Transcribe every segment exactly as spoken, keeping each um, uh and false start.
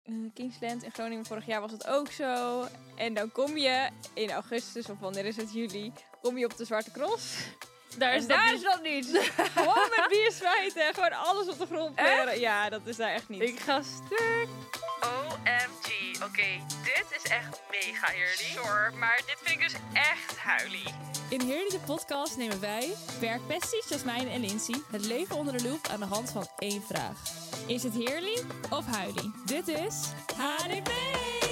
uh, Kingsland in Groningen. Vorig jaar was het ook zo. En dan kom je in augustus, of wanneer is het, juli, kom je op de Zwarte Cross. Daar is, en dat, daar niet. is dat niet. Gewoon met bier smijten en gewoon alles op de grond pleuren. Ja, dat is daar echt niet. Ik ga stuk. O M G. Oké, okay, dit is echt mega heerlijk. Sure, maar dit vind ik dus echt huilie. In Heerly de podcast nemen wij, werkpesties Jasmijn en Lindsay, het leven onder de loep aan de hand van één vraag. Is het heerly of huilie? Dit is H D P!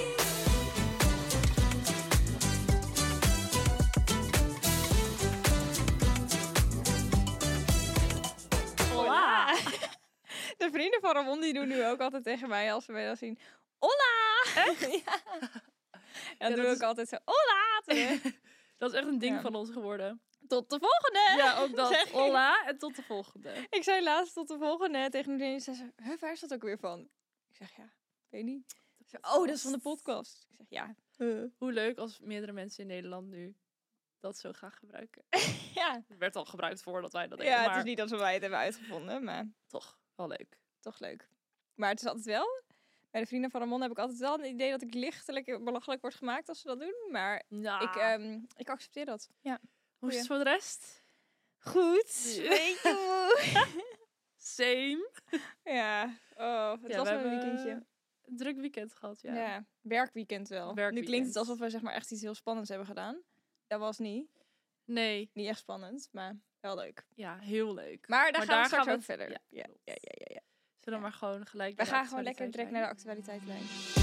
Hola! De vrienden van Ramon die doen nu ook altijd tegen mij als ze mij dan zien. Hola! Echt? Ja. En dan ja, doe ik is... altijd zo, hola! Terug. Dat is echt een ding ja. van ons geworden. Tot de volgende! Ja, ook dat. Hola en tot de volgende. Ik zei laatst tot de volgende tegen iedereen. Ze zei, huh, waar is dat ook weer van? Ik zeg, ja, weet niet. Zei, oh, dat is van de podcast. Ik zeg, ja. Uh. Hoe leuk als meerdere mensen in Nederland nu dat zo graag gebruiken. Ja. Het werd al gebruikt voordat wij dat deden. Ja, maar... het is niet dat wij het hebben uitgevonden, maar... Toch, wel leuk. Toch leuk. Maar het is altijd wel... Bij de vrienden van Ramon heb ik altijd wel een idee dat ik lichtelijk belachelijk word gemaakt als ze dat doen. Maar ja. ik, um, ik accepteer dat. Ja. Hoe is het voor de rest? Goed. Weet je. Same. Ja. Oh, het ja, was we een weekendje. Een druk weekend gehad, ja. Ja, werkweekend wel. Werkweekend. Nu klinkt het alsof we zeg maar echt iets heel spannends hebben gedaan. Dat was niet. Nee. Niet echt spannend, maar wel leuk. Ja, heel leuk. Maar daar maar gaan daar we straks gaan we ook verder. Ja, ja, ja, ja, ja, ja. Zullen we ja. maar gewoon gelijk We gaan gewoon lekker direct naar de actualiteitlijn.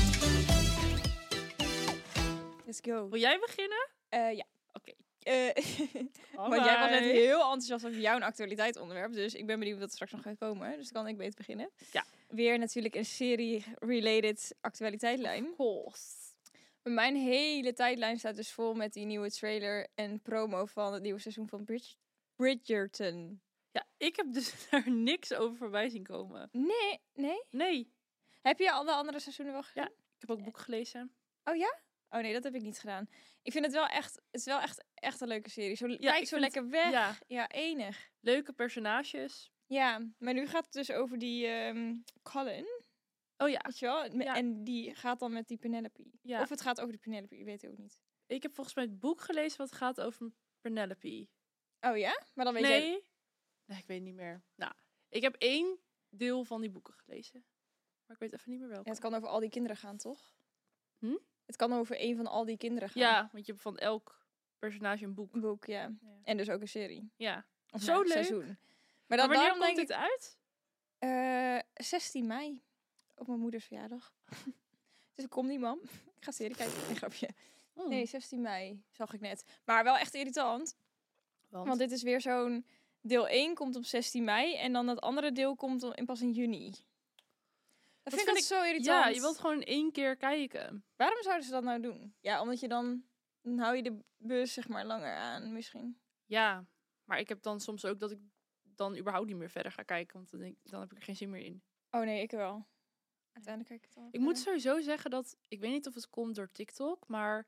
Let's go. Wil jij beginnen? Uh, ja. Oké. Okay. Uh, want jij was net heel enthousiast over jouw actualiteitsonderwerp. Dus ik ben benieuwd wat er straks nog gaat komen. Dus dan kan ik beter beginnen. Ja. Weer natuurlijk een serie-related actualiteitlijn. Of course. Mijn hele tijdlijn staat dus vol met die nieuwe trailer en promo van het nieuwe seizoen van Bridge- Bridgerton. Ja, ik heb dus daar niks over voorbij zien komen. Nee, nee? Nee. Heb je al de andere seizoenen wel gezien? Ja, ik heb ook boek gelezen. Oh ja? Oh nee, dat heb ik niet gedaan. Ik vind het wel echt, het is wel echt, echt een leuke serie. Zo, ja, kijk zo lekker weg. Ja. ja, enig. Leuke personages. Ja, maar nu gaat het dus over die um, Colin. Oh ja. Weet je wel? Ja. En die gaat dan met die Penelope. Ja. Of het gaat over de Penelope, ik weet het ook niet. Ik heb volgens mij het boek gelezen wat gaat over Penelope. Oh ja? Maar dan weet nee. jij... Nee, ik weet niet meer. Nou, ik heb één deel van die boeken gelezen. Maar ik weet even niet meer welke. Ja, het kan over al die kinderen gaan, toch? Hm? Het kan over een van al die kinderen gaan. Ja, want je hebt van elk personage een boek. Een boek, ja. ja. En dus ook een serie. Ja. Of zo nou, leuk. Seizoen. Maar, dan maar wanneer komt dit ik, uit? Uh, zestien mei. Op mijn moeders verjaardag. Dus ik kom niet, mam. Ik ga serie kijken. Een grapje. Oh. Nee, zestien mei zag ik net. Maar wel echt irritant. Want, Want dit is weer zo'n... Deel één komt op zestien mei. En dan het andere deel komt in pas in juni. Dat, dat vind, vind ik zo irritant. Ja, je wilt gewoon één keer kijken. Waarom zouden ze dat nou doen? Ja, omdat je dan... Dan hou je de bus zeg maar langer aan misschien. Ja, maar ik heb dan soms ook dat ik dan überhaupt niet meer verder ga kijken. Want dan, denk, dan heb ik er geen zin meer in. Oh nee, ik wel. Uiteindelijk kijk ik het al. Ik verder. moet sowieso zeggen dat... Ik weet niet of het komt door TikTok, maar...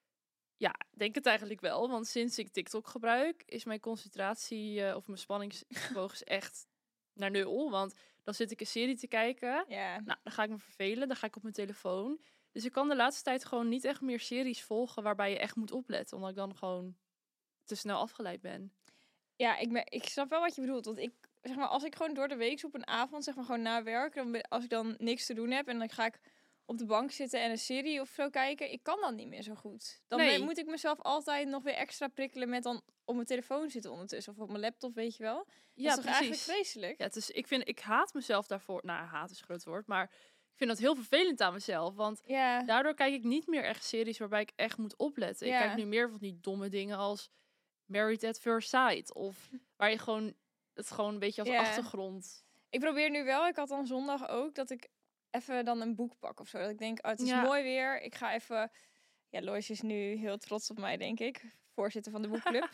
Ja, denk het eigenlijk wel. Want sinds ik TikTok gebruik, is mijn concentratie uh, of mijn spanningsvermogen echt naar nul. Want dan zit ik een serie te kijken. Ja. Nou, dan ga ik me vervelen. Dan ga ik op mijn telefoon. Dus ik kan de laatste tijd gewoon niet echt meer series volgen waarbij je echt moet opletten. Omdat ik dan gewoon te snel afgeleid ben. Ja, ik, ben, ik snap wel wat je bedoelt. Want ik, zeg maar, als ik gewoon door de week op een avond, zeg maar gewoon na werk, dan ben, als ik dan niks te doen heb en dan ga ik op de bank zitten en een serie of zo kijken, ik kan dat niet meer zo goed. Dan nee. moet ik mezelf altijd nog weer extra prikkelen met dan op mijn telefoon zitten ondertussen. Of op mijn laptop, weet je wel. Dat ja, is toch precies. eigenlijk vreselijk? Ja, het is, ik, vind, ik haat mezelf daarvoor. Nou, haat is een groot woord, maar ik vind dat heel vervelend aan mezelf. Want ja. daardoor kijk ik niet meer echt series waarbij ik echt moet opletten. Ja. Ik kijk nu meer van die domme dingen als Married at First Sight. Of waar je gewoon het gewoon een beetje als ja. achtergrond... Ik probeer nu wel, ik had dan zondag ook, dat ik even dan een boek pak of zo. Dat ik denk, oh, het is ja. mooi weer. Ik ga even... Ja, Lois is nu heel trots op mij, denk ik. Voorzitter van de boekclub.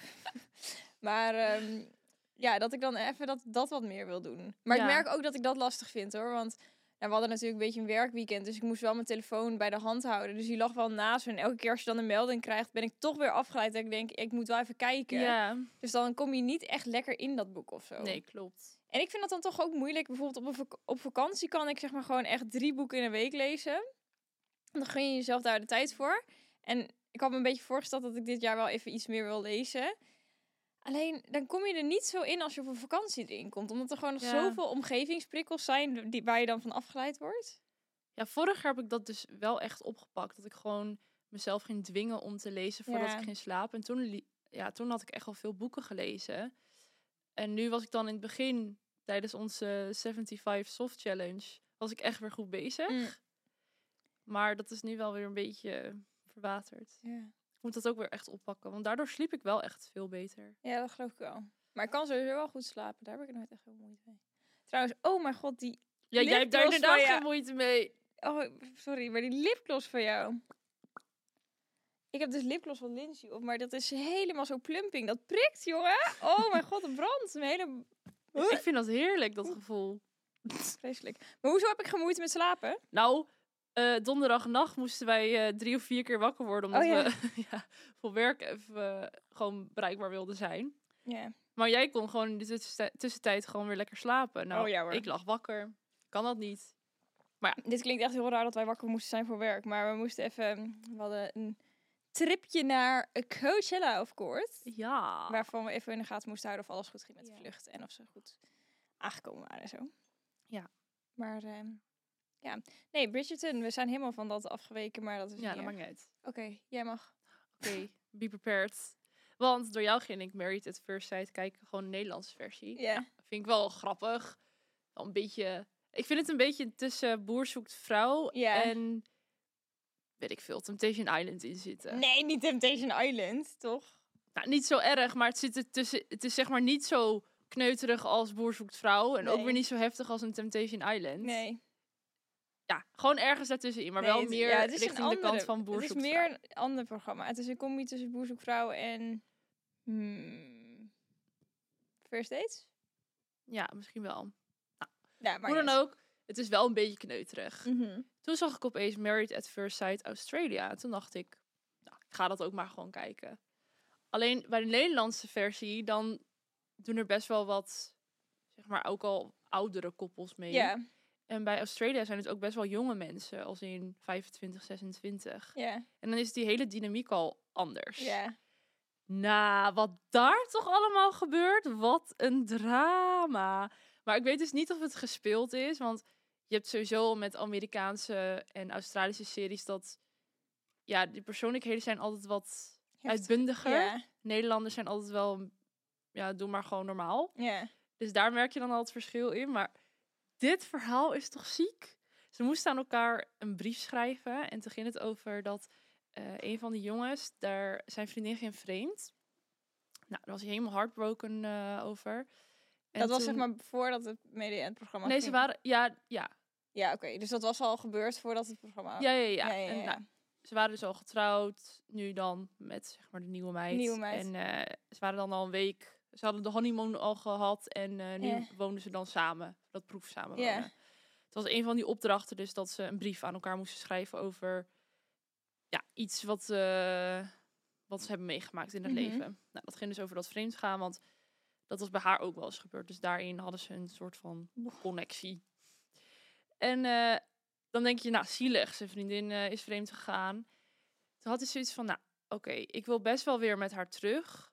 maar um, ja, dat ik dan even dat, dat wat meer wil doen. Maar ja. ik merk ook dat ik dat lastig vind, hoor. Want ja, we hadden natuurlijk een beetje een werkweekend. Dus ik moest wel mijn telefoon bij de hand houden. Dus die lag wel naast me. En elke keer als je dan een melding krijgt, ben ik toch weer afgeleid. Dat ik denk, ik moet wel even kijken. Ja. Dus dan kom je niet echt lekker in dat boek of zo. Nee, klopt. En ik vind dat dan toch ook moeilijk. Bijvoorbeeld op, een vak- op vakantie kan ik zeg maar gewoon echt drie boeken in een week lezen. Dan gun je jezelf daar de tijd voor. En ik had me een beetje voorgesteld dat ik dit jaar wel even iets meer wil lezen. Alleen, dan kom je er niet zo in als je op een vakantie erin komt. Omdat er gewoon nog Ja. zoveel omgevingsprikkels zijn die, waar je dan van afgeleid wordt. Ja, vorig jaar heb ik dat dus wel echt opgepakt. Dat ik gewoon mezelf ging dwingen om te lezen voordat Ja. ik ging slapen. En toen, li- ja, toen had ik echt al veel boeken gelezen. En nu was ik dan in het begin, tijdens onze zevenenzeventig Soft Challenge, was ik echt weer goed bezig. Mm. Maar dat is nu wel weer een beetje verwaterd. Ja. Ik moet dat ook weer echt oppakken. Want daardoor sliep ik wel echt veel beter. ja, dat geloof ik wel. Maar ik kan sowieso wel goed slapen. Daar heb ik nooit echt veel moeite mee. Trouwens, oh mijn god, die... Ja, jij hebt daar Lipgloss inderdaad van geen moeite mee. Oh, sorry, maar die lipgloss van jou. Ik heb dus lipgloss van Lindsay op, maar dat is helemaal zo plumping. Dat prikt, jongen. Oh mijn god, het brandt. Mijn hele... Ik vind dat heerlijk, dat gevoel. Vreselijk. Maar hoezo heb ik geen moeite met slapen? Nou, eh donderdagnacht moesten wij eh, drie of vier keer wakker worden. Omdat Oh, ja. we ja, voor werk even eh, gewoon bereikbaar wilden zijn. Ja. Maar jij kon gewoon in de tussentij- tussentijd gewoon weer lekker slapen. Nou, Oh, ja, hoor. ik lag wakker. Kan dat niet. Dit klinkt echt heel raar dat wij wakker moesten zijn voor werk. Maar we moesten even... We hadden een tripje naar Coachella, of course. Ja. Waarvan we even in de gaten moesten houden of alles goed ging met de Ja. vlucht. En of ze goed aangekomen waren en zo. Ja. Maar ehm, ja. Nee, Bridgerton. We zijn helemaal van dat afgeweken. Maar dat is Ja, niet dat erg. maakt niet uit. Oké, jij mag. Oké, be prepared. Want door jou ging ik Married at First Sight kijken. Gewoon de Nederlandse versie. Ja. Vind ik wel grappig. Wel een beetje... Ik vind het een beetje tussen Boer zoekt vrouw Ja. en... Weet ik veel, Temptation Island in zitten. Nee, niet Temptation Island, toch? Nou, niet zo erg, maar het zit er tussen. Het is zeg maar niet zo kneuterig als Boer zoekt vrouw. En ook Nee. weer niet zo heftig als een Temptation Island. Nee. Ja, gewoon ergens daartussenin. Maar Nee, wel het- meer ja, het is een richting de kant andere- van Boer Het is zoekt meer vrouw. een ander programma. Het is een combi tussen Boer zoekt vrouw en... Hmm, First Dates? Ja, misschien wel. Ja, maar Hoe dan ook, het is wel een beetje kneuterig. Mhm. Toen zag ik opeens Married at First Sight Australia. Toen dacht ik, nou, ik ga dat ook maar gewoon kijken. Alleen bij de Nederlandse versie, dan doen er best wel wat, zeg maar, ook al oudere koppels mee. Ja, En bij Australia zijn het ook best wel jonge mensen, als in vijfentwintig, zesentwintig. ja, En dan is die hele dynamiek al anders. ja. Nou, wat daar toch allemaal gebeurt, wat een drama. Maar ik weet dus niet of het gespeeld is, want je hebt sowieso met Amerikaanse en Australische series dat, ja, die persoonlijkheden zijn altijd wat Heftig. uitbundiger. Ja, Nederlanders zijn altijd wel, ja, doe maar gewoon normaal. ja. Dus daar merk je dan al het verschil in. Maar dit verhaal is toch ziek? Ze moesten aan elkaar een brief schrijven. En toen ging het over dat uh, een van de jongens, daar zijn vriendin ging vreemd. Nou, daar was hij helemaal heartbroken uh, over. En dat was toen- zeg maar voordat het mede in het programma Nee, ging. ze waren... Ja, ja. Ja, oké. Dus dat was al gebeurd voordat het programma... Ja, ja, ja. Ja, ja, En, ja. nou, ze waren dus al getrouwd. Nu dan met, zeg maar, de nieuwe meid. Nieuwe meid. En uh, ze waren dan al een week... Ze hadden de honeymoon al gehad. En uh, nu Ja. woonden ze dan samen. Dat proef samen Ja. wonen. Het was een van die opdrachten dus dat ze een brief aan elkaar moesten schrijven over... Ja, iets wat, uh, wat ze hebben meegemaakt in het Mhm. leven. Nou, dat ging dus over dat vreemdgaan. Want dat was bij haar ook wel eens gebeurd. Dus daarin hadden ze een soort van connectie. En uh, dan denk je, nou, zielig. Zijn vriendin uh, is vreemd gegaan. Toen had hij zoiets van, nou, oké, okay, ik wil best wel weer met haar terug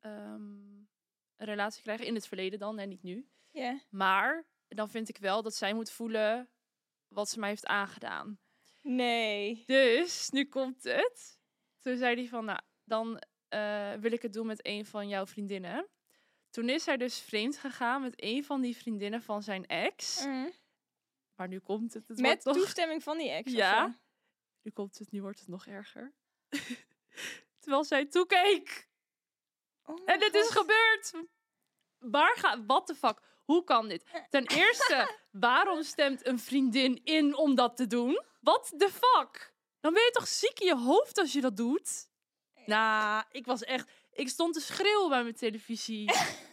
um, een relatie krijgen. In het verleden dan, en niet nu. Ja. Maar dan vind ik wel dat zij moet voelen wat ze mij heeft aangedaan. Nee. Dus, nu komt het. Toen zei hij van, nou, dan uh, wil ik het doen met een van jouw vriendinnen. Toen is hij dus vreemd gegaan met een van die vriendinnen van zijn ex. Mm. Maar nu komt het. het Met wordt nog... toestemming van die ex? Ja. Of zo? Nu komt het, nu wordt het nog erger. Terwijl zij toekeek. Oh En mijn dit is God. gebeurd. Waar gaat... What the fuck? Hoe kan dit? Ten eerste, waarom stemt een vriendin in om dat te doen? What the fuck? Dan ben je toch ziek in je hoofd als je dat doet? Nou, ik was echt... Ik stond te schreeuwen bij mijn televisie.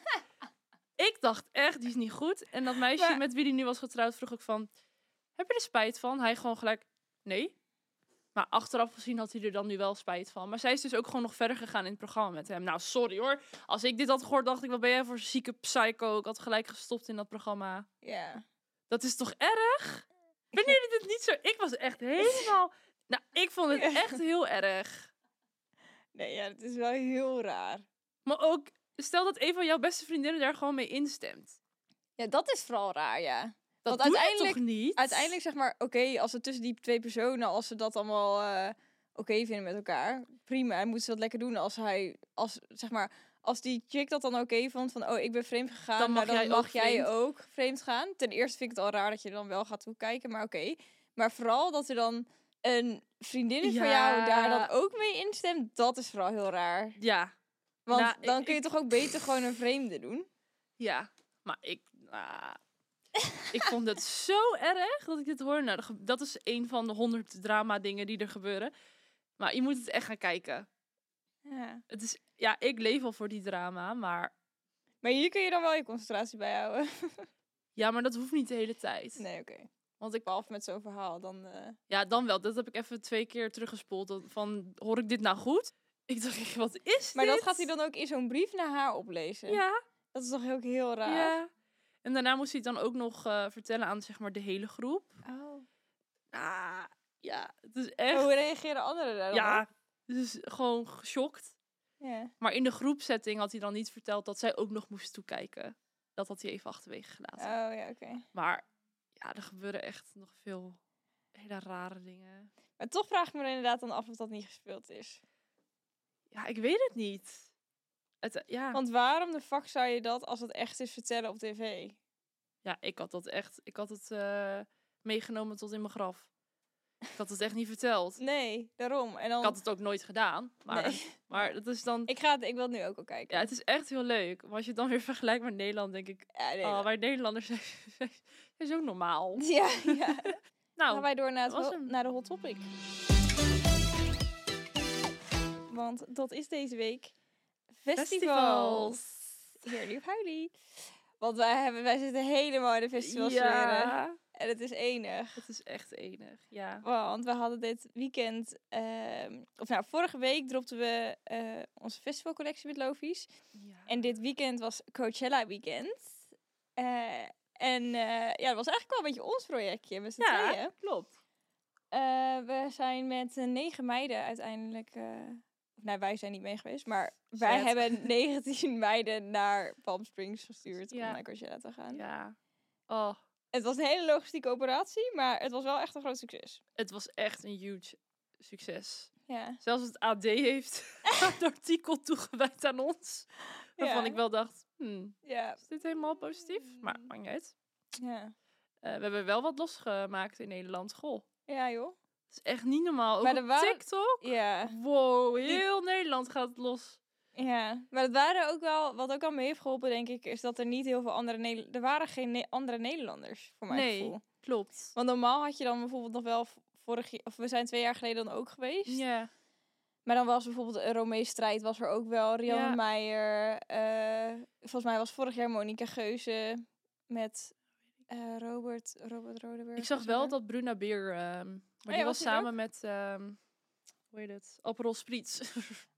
Ik dacht echt, die is niet goed. En dat meisje Maar- met wie die nu was getrouwd vroeg ik van... Heb je er spijt van? Hij gewoon gelijk... Nee. Maar achteraf gezien had hij er dan nu wel spijt van. Maar zij is dus ook gewoon nog verder gegaan in het programma met hem. Nou, sorry hoor. Als ik dit had gehoord, dacht ik, wat ben jij voor zieke psycho? Ik had gelijk gestopt in dat programma. Ja. Dat is toch erg? Vinden jullie dit niet zo? Ik was echt helemaal... Nou, ik vond het echt heel erg. Nee, ja, het is wel heel raar. Maar ook, stel dat een van jouw beste vriendinnen daar gewoon mee instemt. Ja, dat is vooral raar, ja. Dat Want doe je uiteindelijk, toch niet? uiteindelijk zeg maar, oké, okay, als het tussen die twee personen, als ze dat allemaal uh, oké okay vinden met elkaar, prima, en moeten ze dat lekker doen. Als hij, als zeg maar, als die chick dat dan oké okay vond, van oh, ik ben vreemd gegaan, dan mag, nou, dan jij, mag ook jij vreemd. ook vreemd gaan. Ten eerste vind ik het al raar dat je dan wel gaat toekijken, maar oké. Okay. Maar vooral dat er dan een vriendin ja. van jou daar dan ook mee instemt, dat is vooral heel raar. Ja. Want nou, dan ik, kun je ik... toch ook beter gewoon een vreemde doen? Ja, maar ik... Uh... ik vond het zo erg dat ik dit hoor. Nou, dat is een van de honderd drama dingen die er gebeuren. Maar je moet het echt gaan kijken. Ja. Het is, ja, ik leef al voor die drama, maar... Maar hier kun je dan wel je concentratie bij houden. Ja, maar dat hoeft niet de hele tijd. Nee, oké. Okay. Want ik behalve met zo'n verhaal, dan... Uh... Ja, dan wel. Dat heb ik even twee keer teruggespoeld. Van, hoor ik dit nou goed? Ik dacht, wat is maar dit? dat gaat hij dan ook in zo'n brief naar haar oplezen? Ja. Dat is toch ook heel raar? Ja. En daarna moest hij het dan ook nog uh, vertellen aan, zeg maar, de hele groep. Oh. Ah, ja, het is echt... Hoe reageren anderen daarop? Ja, dus gewoon geschokt. Yeah. Maar in de groepsetting had hij dan niet verteld dat zij ook nog moest toekijken. Dat had hij even achterwege gelaten. Oh ja, oké. Okay. Maar ja, er gebeuren echt nog veel hele rare dingen. Maar toch vraag ik me er inderdaad dan af of dat niet gespeeld is. Ja, ik weet het niet. Het, ja. Want waarom de fuck zou je dat, als het echt is, vertellen op tv? Ja, ik had dat echt... Ik had het uh, meegenomen tot in mijn graf. Ik had het echt niet verteld. Nee, daarom. En dan... Ik had het ook nooit gedaan. Maar, nee. maar dat is dan... Ik, ga het, ik wil het nu ook al kijken. Ja, het is echt heel leuk. Maar als je het dan weer vergelijkt met Nederland, denk ik... Ja, nee, oh, wij Nederlanders zijn, zijn zo normaal. Ja, ja. Nou, gaan wij door naar, het ho- naar de hot topic. Want dat is deze week... Festivals. Festivals. Heerlijk of huilie. Want wij, hebben, wij zitten helemaal in de festivals. Ja. En het is enig. Het is echt enig, ja. Want we hadden dit weekend... Uh, of nou, vorige week dropten we uh, onze festivalcollectie met Lofies. Ja. En dit weekend was Coachella weekend. Uh, en uh, ja, dat was eigenlijk wel een beetje ons projectje met z'n ja, tweeën. klopt. Uh, we zijn met uh, negen meiden uiteindelijk... Uh, Nou, wij zijn niet mee geweest, maar Zet. wij hebben negentien meiden naar Palm Springs gestuurd ja. om naar Coachella te gaan. Ja. Oh. Het was een hele logistieke operatie, maar het was wel echt een groot succes. Het was echt een huge succes. Ja. Zelfs het A D heeft een artikel toegewijd aan ons. Waarvan ja. ik wel dacht, hmm, ja. is dit helemaal positief? Maar maakt niet uit. Ja. Uh, we hebben wel wat losgemaakt in Nederland. Goh. Ja, joh. Het is echt niet normaal. Ook maar op waren... TikTok. Ja. Wow, heel Die... Nederland gaat los. Ja, maar het waren ook wel, wat ook al mee heeft geholpen, denk ik, is dat er niet heel veel andere Nederlanders... Er waren geen ne- andere Nederlanders, voor mijn nee, gevoel. Klopt. Want normaal had je dan bijvoorbeeld nog wel vorig jaar... Of we zijn twee jaar geleden dan ook geweest. Ja. Yeah. Maar dan was bijvoorbeeld een Romee Strijd was er ook wel. Rianne ja. Meijer. Uh, volgens mij was vorig jaar Monica Geuze met uh, Robert, Robert Rodeburg. Ik zag wel dat Bruna Beer... Um, maar oh, die ja, was, was samen ook? met... Um, hoe heet het? Aperol Spritz.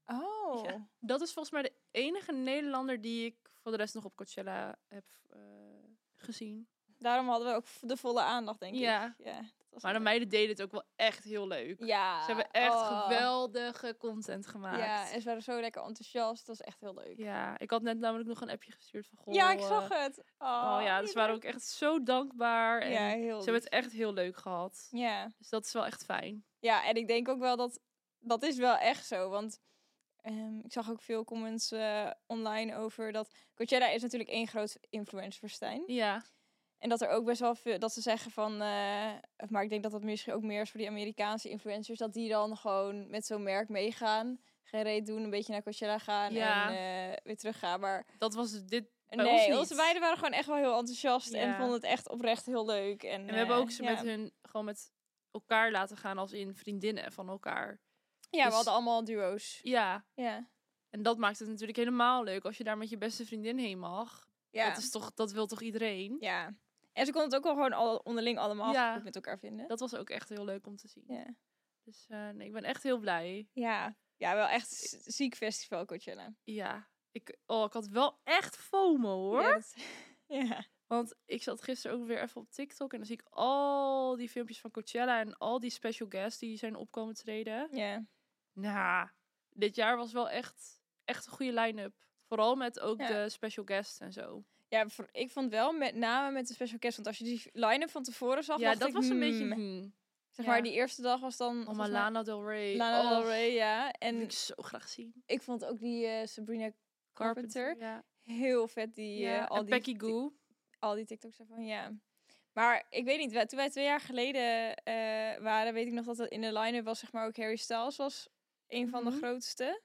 Oh. Ja. Dat is volgens mij de enige Nederlander die ik voor de rest nog op Coachella heb uh, gezien. Daarom hadden we ook de volle aandacht, denk ja. ik. Ja. Maar de meiden deden het ook wel echt heel leuk. Ja. Ze hebben echt oh. geweldige content gemaakt. Ja, en ze waren zo lekker enthousiast. Dat was echt heel leuk. Ja, ik had net namelijk nog een appje gestuurd van... Goh, ja, ik zag het. Oh, oh ja, ze waren ook echt zo dankbaar. En ja, heel ze lief. hebben het echt heel leuk gehad. Ja. Dus dat is wel echt fijn. Ja, en ik denk ook wel dat... Dat is wel echt zo, want... Um, ik zag ook veel comments uh, online over dat... Coachella is natuurlijk één groot influencerfestijn. Ja. En dat er ook best wel veel, dat ze zeggen van, uh, maar ik denk dat dat misschien ook meer is voor die Amerikaanse influencers, dat die dan gewoon met zo'n merk meegaan, geen reet doen, een beetje naar Coachella gaan ja. en uh, weer teruggaan. Maar dat was dit bij nee, ons niet. Onze beiden waren gewoon echt wel heel enthousiast ja. en vonden het echt oprecht heel leuk. En, en we uh, hebben ook ze ja. met hun gewoon met elkaar laten gaan als in vriendinnen van elkaar. Ja, dus, we hadden allemaal duo's. Ja. Ja. En dat maakt het natuurlijk helemaal leuk als je daar met je beste vriendin heen mag. Ja. Dat is toch, dat wil toch iedereen? Ja. En ze konden het ook wel gewoon al onderling allemaal ja, goed met elkaar vinden. Dat was ook echt heel leuk om te zien. Ja. Dus uh, nee, ik ben echt heel blij. Ja, ja wel echt ziek festival Coachella. Ja, ik, oh, ik had wel echt FOMO hoor. Ja, dat, ja. Want ik zat gisteren ook weer even op TikTok en dan zie ik al die filmpjes van Coachella en al die special guests die zijn opkomen treden. Ja. Nou, dit jaar was wel echt, echt een goede line-up. Vooral met ook ja. de special guests en zo. Ja, ik vond wel met name met de special guests, want als je die line-up van tevoren zag, ja, dacht dat ik, was een hmm, beetje. Hmm. Zeg maar, ja. die eerste dag was dan... Oh, maar Lana Del Rey. Lana oh, Del Rey, ja. En wil ik zo graag zien. Ik vond ook die uh, Sabrina Carpenter, Carpenter ja. heel vet. Die, ja. uh, al en die Becky Goo. Al die TikToks ervan, ja. Maar ik weet niet, wij, toen wij twee jaar geleden uh, waren, weet ik nog dat het in de line-up was, zeg maar, ook Harry Styles was een van mm-hmm. de grootste.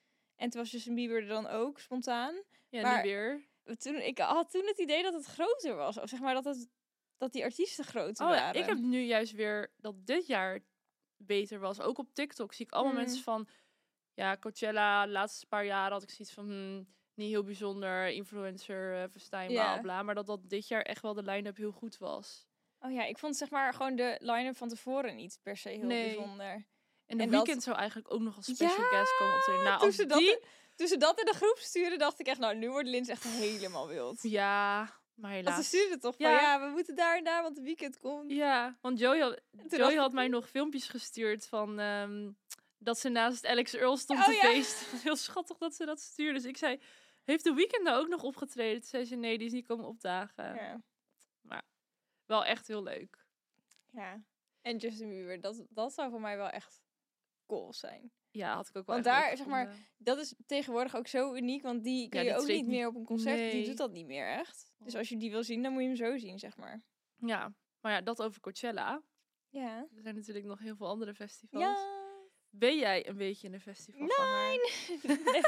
En toen was Justin Bieber er dan ook, spontaan. Ja, maar nu weer. Toen, ik had toen het idee dat het groter was. Of zeg maar dat, het, dat die artiesten groter oh, waren. Ja, ik heb nu juist weer dat dit jaar beter was. Ook op TikTok zie ik allemaal mm. mensen van... Ja, Coachella, de laatste paar jaren had ik zoiets van... Hmm, niet heel bijzonder, influencer, uh, verstijnbaar, yeah. bla. Maar dat dat dit jaar echt wel de line-up heel goed was. Oh ja, ik vond zeg maar gewoon de line-up van tevoren niet per se heel nee. bijzonder. En de en Weeknd dat... zou eigenlijk ook nog als special ja, guest komen optreden. Nou, tussen, als die... dat, tussen dat en de groep sturen dacht ik echt, nou, nu wordt Lins echt helemaal wild. Ja, maar helaas. Want ze stuurde toch van, ja. ja, we moeten daar en daar, want de Weeknd komt. Ja, want Joey had, Joey had mij nog filmpjes gestuurd van... Um, dat ze naast Alex Earl stond oh, te ja. feesten. Heel schattig dat ze dat stuurde. Dus ik zei, heeft de Weeknd nou ook nog opgetreden? Toen zei ze, nee, die is niet komen opdagen. Ja. Maar wel echt heel leuk. Ja. En Justin Bieber, dat, dat zou voor mij wel echt cool zijn. Ja, had ik ook wel. Want daar, zeg maar, dat is tegenwoordig ook zo uniek. Want die kun ja, je ook niet meer op een concert. Nee. Die doet dat niet meer echt. Dus als je die wil zien, dan moet je hem zo zien, zeg maar. Ja, maar ja, dat over Coachella. Ja. Er zijn natuurlijk nog heel veel andere festivals. Ja. Ben jij een beetje een festivalganger? Nee. nee.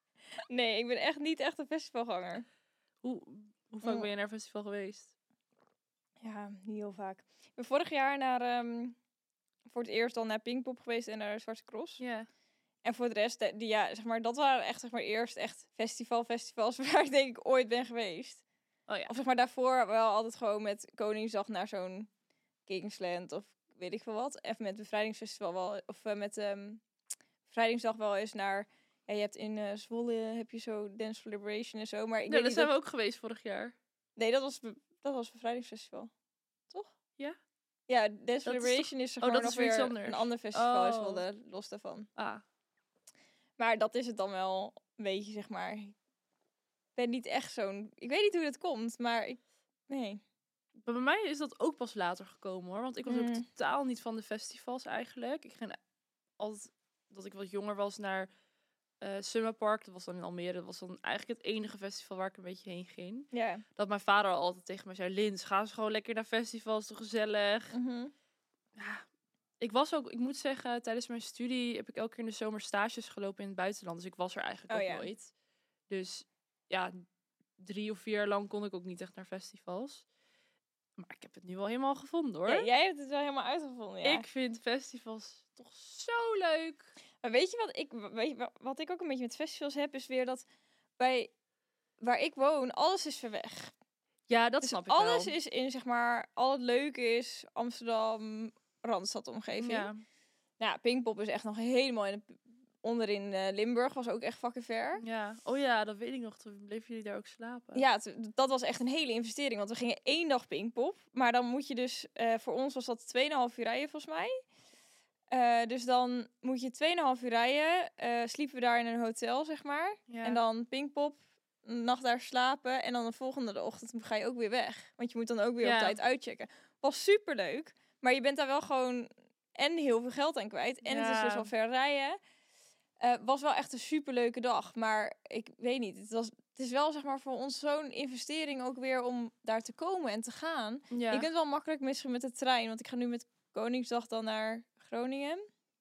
Nee, ik ben echt niet echt een festivalganger. Hoe, hoe vaak oh. ben je naar een festival geweest? Ja, niet heel vaak. Ik ben vorig jaar naar, um, voor het eerst al naar Pinkpop geweest en naar Zwarte Cross. Ja. Yeah. En voor de rest, die, ja, zeg maar, dat waren echt, zeg maar, eerst echt festival, festivals waar ik denk ik ooit ben geweest. Oh ja. Of zeg maar daarvoor wel altijd gewoon met Koningsdag naar zo'n Kingsland of weet ik veel wat. Even met Bevrijdingsfestival wel, of uh, met um, Bevrijdingsdag wel eens naar... Ja, je hebt in uh, Zwolle heb je zo Dance for Liberation en zo, maar ik ja, weet dat niet zijn dat... we ook geweest vorig jaar. Nee, dat was dat was Bevrijdingsfestival, toch? Ja. Ja, Dance for Liberation is, is oh, gewoon nog weer anders. een ander festival oh. in Zwolle, los daarvan. Ah. Maar dat is het dan wel een beetje, zeg maar. Ik ben niet echt zo'n... Ik weet niet hoe dat komt, maar ik... Nee. Maar bij mij is dat ook pas later gekomen hoor. Want ik was mm. ook totaal niet van de festivals eigenlijk. Ik ging altijd, dat ik wat jonger was, naar uh, Summer Park. Dat was dan in Almere. Dat was dan eigenlijk het enige festival waar ik een beetje heen ging. Yeah. Dat mijn vader al altijd tegen mij zei, Lins, ga eens gewoon lekker naar festivals, toch gezellig. Mm-hmm. Ja, ik was ook, ik moet zeggen, tijdens mijn studie heb ik elke keer in de zomer stages gelopen in het buitenland. Dus ik was er eigenlijk oh, ook ja. nooit. Dus ja, drie of vier jaar lang kon ik ook niet echt naar festivals. Maar ik heb het nu wel helemaal gevonden hoor. Ja, jij hebt het wel helemaal uitgevonden, ja. Ik vind festivals toch zo leuk. Maar weet je wat ik, weet je, wat ik ook een beetje met festivals heb, is weer dat bij waar ik woon, alles is ver weg. Ja, dat dus snap ik alles wel. Alles is in, zeg maar, al het leuke is Amsterdam, Randstad omgeving. Ja. Nou, Pinkpop is echt nog helemaal in de, onderin uh, Limburg, was ook echt fucking ver. Ja, oh ja, dat weet ik nog. Toen bleven jullie daar ook slapen. Ja, t- dat was echt een hele investering, want we gingen één dag Pinkpop. Maar dan moet je dus, uh, voor ons was dat tweeënhalf uur rijden volgens mij. Uh, dus dan moet je tweeënhalf uur rijden, uh, sliepen we daar in een hotel, zeg maar. Ja. En dan Pinkpop, een nacht daar slapen en dan de volgende ochtend ga je ook weer weg. Want je moet dan ook weer ja. op tijd uitchecken. Was super leuk, maar je bent daar wel gewoon en heel veel geld aan kwijt. En ja. het is dus wel ver rijden. Uh, was wel echt een superleuke dag, maar ik weet niet. Het, was, het is wel zeg maar voor ons zo'n investering ook weer om daar te komen en te gaan. Ja. Je kunt wel makkelijk misschien met de trein, want ik ga nu met Koningsdag dan naar Groningen.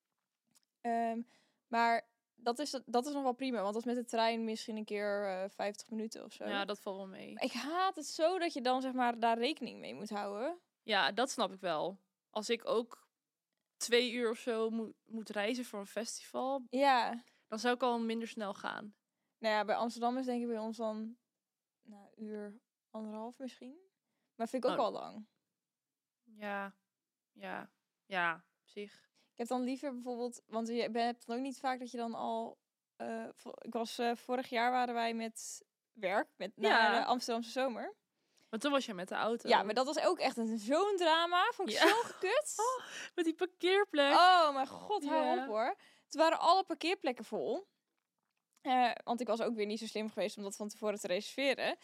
Um, maar dat is, dat is nog wel prima, want dat is met de trein misschien een keer uh, vijftig minuten of zo. Ja, dat valt wel mee. Maar ik haat het zo dat je dan zeg maar daar rekening mee moet houden. Ja, dat snap ik wel. Als ik ook twee uur of zo moet, moet reizen voor een festival, ja. dan zou ik al minder snel gaan. Nou ja, bij Amsterdam is denk ik bij ons dan nou, een uur, anderhalf misschien. Maar vind ik ook oh. al lang. Ja, ja, ja, op zich. Ik heb dan liever bijvoorbeeld... Want je hebt dan ook niet vaak dat je dan al... Uh, ik was uh, vorig jaar waren wij met werk. Met, Ja. Naar de Amsterdamse zomer. Maar toen was je met de auto. Ja, maar dat was ook echt een, zo'n drama. Vond ik Ja. zo gekut. Oh, met die parkeerplek. Oh mijn god, hou Ja. op hoor. Toen waren alle parkeerplekken vol. Uh, want ik was ook weer niet zo slim geweest om dat van tevoren te reserveren.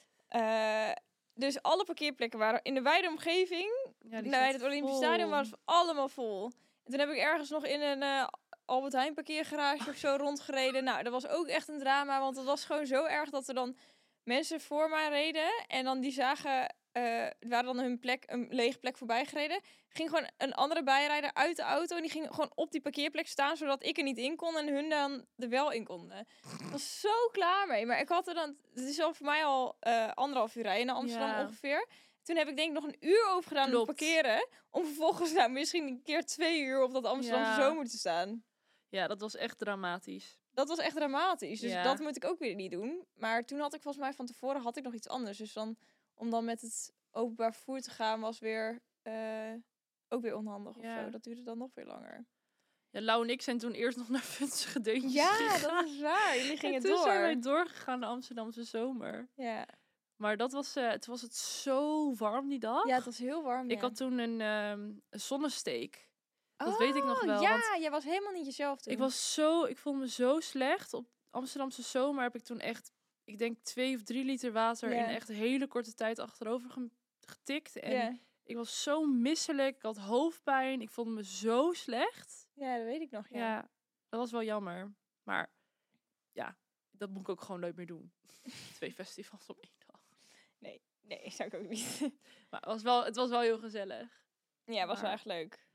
Uh, dus alle parkeerplekken waren in de wijde omgeving. Ja, die bij zat het Olympisch vol. Stadion was het allemaal vol. En toen heb ik ergens nog in een uh, Albert Heijn parkeergarage of zo rondgereden. Nou, dat was ook echt een drama. Want het was gewoon zo erg dat er dan mensen voor mij reden. En dan die zagen... Uh, waren dan hun plek, een lege plek voorbij gereden. Ging gewoon een andere bijrijder uit de auto. En die ging gewoon op die parkeerplek staan. Zodat ik er niet in kon. En hun dan er wel in konden. Ik was zo klaar mee. Maar ik had er dan... Het is al voor mij al uh, anderhalf uur rijden naar Amsterdam Ja. ongeveer. Toen heb ik denk ik nog een uur over gedaan Klopt. om te parkeren. Om vervolgens nou, misschien een keer twee uur op dat Amsterdamse Ja. zomer te staan. Ja, dat was echt dramatisch. Dat was echt dramatisch. Dus Ja. dat moet ik ook weer niet doen. Maar toen had ik volgens mij van tevoren had ik nog iets anders. Dus dan om dan met het openbaar vervoer te gaan was weer uh, ook weer onhandig Ja. of zo. Dat duurde dan nog weer langer. Ja, Lau en ik zijn toen eerst nog naar Vunzige Deuntjes Ja, gegaan. dat is waar. Jullie gingen en toen door. zijn wij doorgegaan naar Amsterdamse zomer. Ja. Maar dat was, uh, het was het zo warm die dag. ja, het was heel warm. Ik ja. had toen een, um, een zonnesteek. Dat oh, weet ik nog wel. Ja, want jij was helemaal niet jezelf toen. ik was zo, ik voelde me zo slecht. Op Amsterdamse zomer heb ik toen echt, ik denk twee of drie liter water Ja. in echt een hele korte tijd achterover ge- getikt. En Ja. ik was zo misselijk. Ik had hoofdpijn. Ik voelde me zo slecht. ja, dat weet ik nog. Ja. Ja, dat was wel jammer. Maar ja, dat moet ik ook gewoon nooit meer doen. Twee festivals op één dag. Nee, nee, zou ik ook niet. Maar het was wel, het was wel heel gezellig. ja, was wel Maar- echt leuk.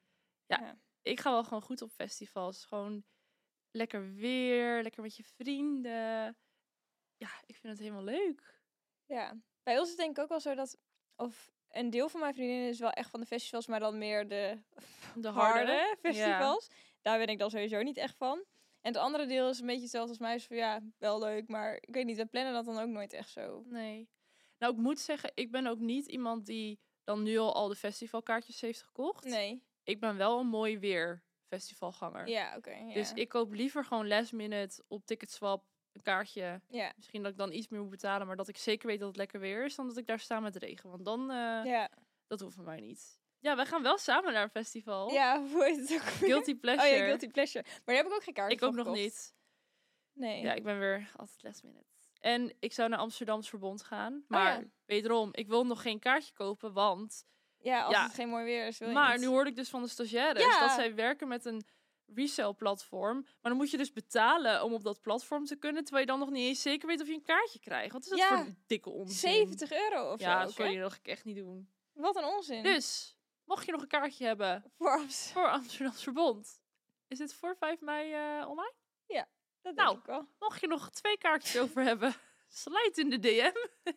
Ik ga wel gewoon goed op festivals. Gewoon lekker weer, lekker met je vrienden. Ja, ik vind het helemaal leuk. Ja. Bij ons is het denk ik ook wel zo dat... Of een deel van mijn vriendinnen is wel echt van de festivals, maar dan meer de De harde harde. festivals. Daar ben ik dan sowieso niet echt van. En het andere deel is een beetje hetzelfde als mij. Is van ja, wel leuk, maar ik weet niet, we plannen dat dan ook nooit echt zo. Nee. Nou, ik moet zeggen, ik ben ook niet iemand die dan nu al al de festivalkaartjes heeft gekocht. Nee. Ik ben wel een mooi weer festivalganger. Ja, oké. ja. Dus ik koop liever gewoon last minute op Ticketswap een kaartje. Ja. Misschien dat ik dan iets meer moet betalen, maar dat ik zeker weet dat het lekker weer is, dan dat ik daar sta met regen. Want dan, uh, Ja. dat hoeft van mij niet. Ja, wij gaan wel samen naar een festival. Ja, hoe heet het ook weer? Guilty Pleasure. Oh ja, Guilty Pleasure. Maar daar heb ik ook geen kaart Ik voor ook nog gekocht. niet. Nee. Ja, ik ben weer altijd last minute. En ik zou naar Amsterdams Verbond gaan. Maar ja. wederom, ik wil nog geen kaartje kopen, want... Ja, als Ja. het geen mooi weer is, wil je Maar niet. nu hoorde ik dus van de stagiaires Ja. dat zij werken met een resale platform. Maar dan moet je dus betalen om op dat platform te kunnen, terwijl je dan nog niet eens zeker weet of je een kaartje krijgt. Wat is dat Ja. voor een dikke onzin? zeventig euro of Ja, zo. ook, sorry, hè? dat ga ik echt niet doen. Wat een onzin. Dus, mocht je nog een kaartje hebben Voor Amsterdam. voor Amsterdams Verbond, is dit voor vijf mei uh, online? Dat Nou. denk ik wel. Mocht je nog twee kaartjes over hebben, slijt in de D M.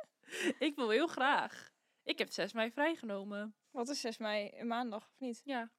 Ik wil heel graag. Ik heb zes mei vrijgenomen. Wat is zes mei? Een maandag, of niet? Ja.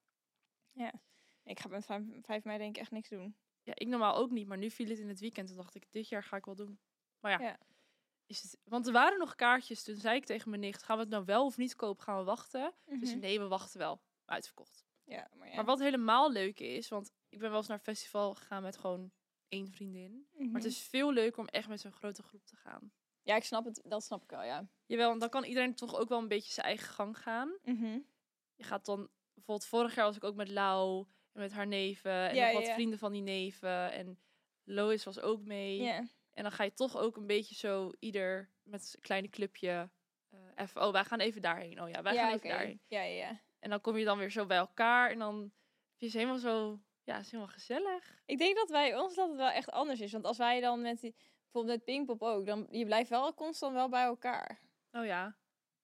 Ik ga met vijf mei denk ik echt niks doen. Ja, ik normaal ook niet, maar nu viel het in het weekend. Toen dacht ik, dit jaar ga ik wel doen. Maar ja, Ja. Is het, want er waren nog kaartjes. Toen zei ik tegen mijn nicht, gaan we het nou wel of niet kopen? Gaan we wachten? Dus Mhm. nee, we wachten wel. Uitverkocht. Ja, maar ja. Maar wat helemaal leuk is, want ik ben wel eens naar een festival gegaan met gewoon één vriendin. Mhm. Maar het is veel leuker om echt met zo'n grote groep te gaan. Ja, ik snap het. Dat snap ik wel, ja. Jawel, want dan kan iedereen toch ook wel een beetje zijn eigen gang gaan. Mhm. Je gaat dan, bijvoorbeeld vorig jaar was ik ook met Lau en met haar neven en Ja, nog wat ja. vrienden van die neven. En Lois was ook mee. Ja. En dan ga je toch ook een beetje zo, ieder met een kleine clubje, uh, even, oh, wij gaan even daarheen. Oh ja, wij ja, gaan even oké. daarheen. Ja, ja, ja. En dan kom je dan weer zo bij elkaar en dan is het helemaal zo, ja, het is helemaal gezellig. Ik denk dat bij ons dat het wel echt anders is. Want als wij dan met die, bijvoorbeeld met Pinkpop ook, dan je blijft wel constant wel bij elkaar. Oh ja.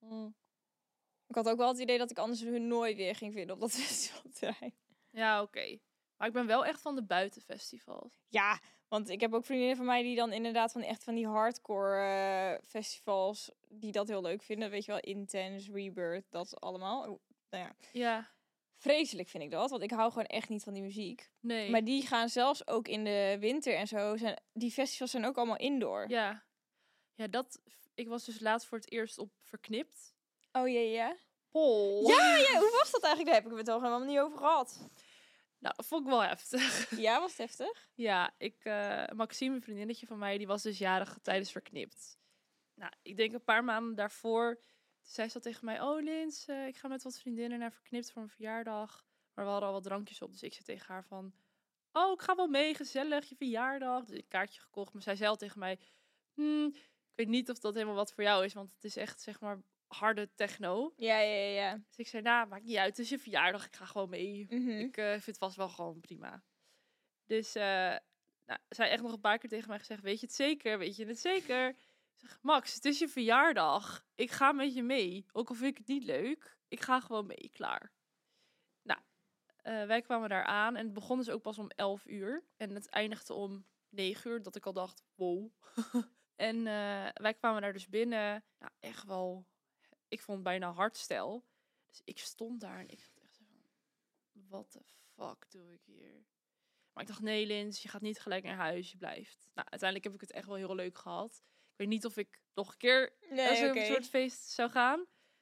Ik had ook wel het idee dat ik anders hun nooit weer ging vinden op dat festivalterrein. Ja, oké. Okay. Maar ik ben wel echt van de buitenfestivals. Ja, want ik heb ook vriendinnen van mij die dan inderdaad van echt van die hardcore uh, festivals, die dat heel leuk vinden. Weet je wel, Intense, Rebirth, dat allemaal. Nou ja. Ja. Vreselijk vind ik dat, want ik hou gewoon echt niet van die muziek. Nee. Maar die gaan zelfs ook in de winter en zo, zijn, die festivals zijn ook allemaal indoor. Ja. Ja, dat, ik was dus laatst voor het eerst op Verknipt. Oh ja, ja. Pol. Ja, ja, hoe was dat eigenlijk? Daar heb ik het al helemaal niet over gehad. Nou, dat vond ik wel heftig. Ja, was het heftig? Ja, ik, uh, Maxime, een vriendinnetje van mij, die was dus jarig tijdens Verknipt. Nou, ik denk een paar maanden daarvoor, zei ze tegen mij, oh Lins, uh, ik ga met wat vriendinnen naar Verknipt voor mijn verjaardag. Maar we hadden al wat drankjes op, dus ik zei tegen haar van, oh, ik ga wel mee, gezellig, je verjaardag. Dus ik een kaartje gekocht, maar zij zei al tegen mij, hm, ik weet niet of dat helemaal wat voor jou is, want het is echt, zeg maar, harde techno. Ja, ja, ja. ja. Dus ik zei, nou, maakt niet uit, het is je verjaardag, ik ga gewoon mee. Mm-hmm. Ik uh, vind het vast wel gewoon prima. Dus, uh, nou, zij echt nog een paar keer tegen mij gezegd, weet je het zeker, weet je het zeker? Ik zeg, Max, het is je verjaardag. Ik ga met je mee. Ook al vind ik het niet leuk, ik ga gewoon mee, klaar. Nou, uh, wij kwamen daar aan en het begon dus ook pas om elf uur. En het eindigde om negen uur, dat ik al dacht, wow. En uh, wij kwamen daar dus binnen. Nou, echt wel, ik vond het bijna hardstyle. Dus ik stond daar en ik dacht echt zo van, what the fuck doe ik hier? Maar ik dacht, nee Lins, je gaat niet gelijk naar huis, je blijft. Nou, uiteindelijk heb ik het echt wel heel leuk gehad. Ik weet niet of ik nog een keer nee, naar zo'n okay. soort feest zou gaan.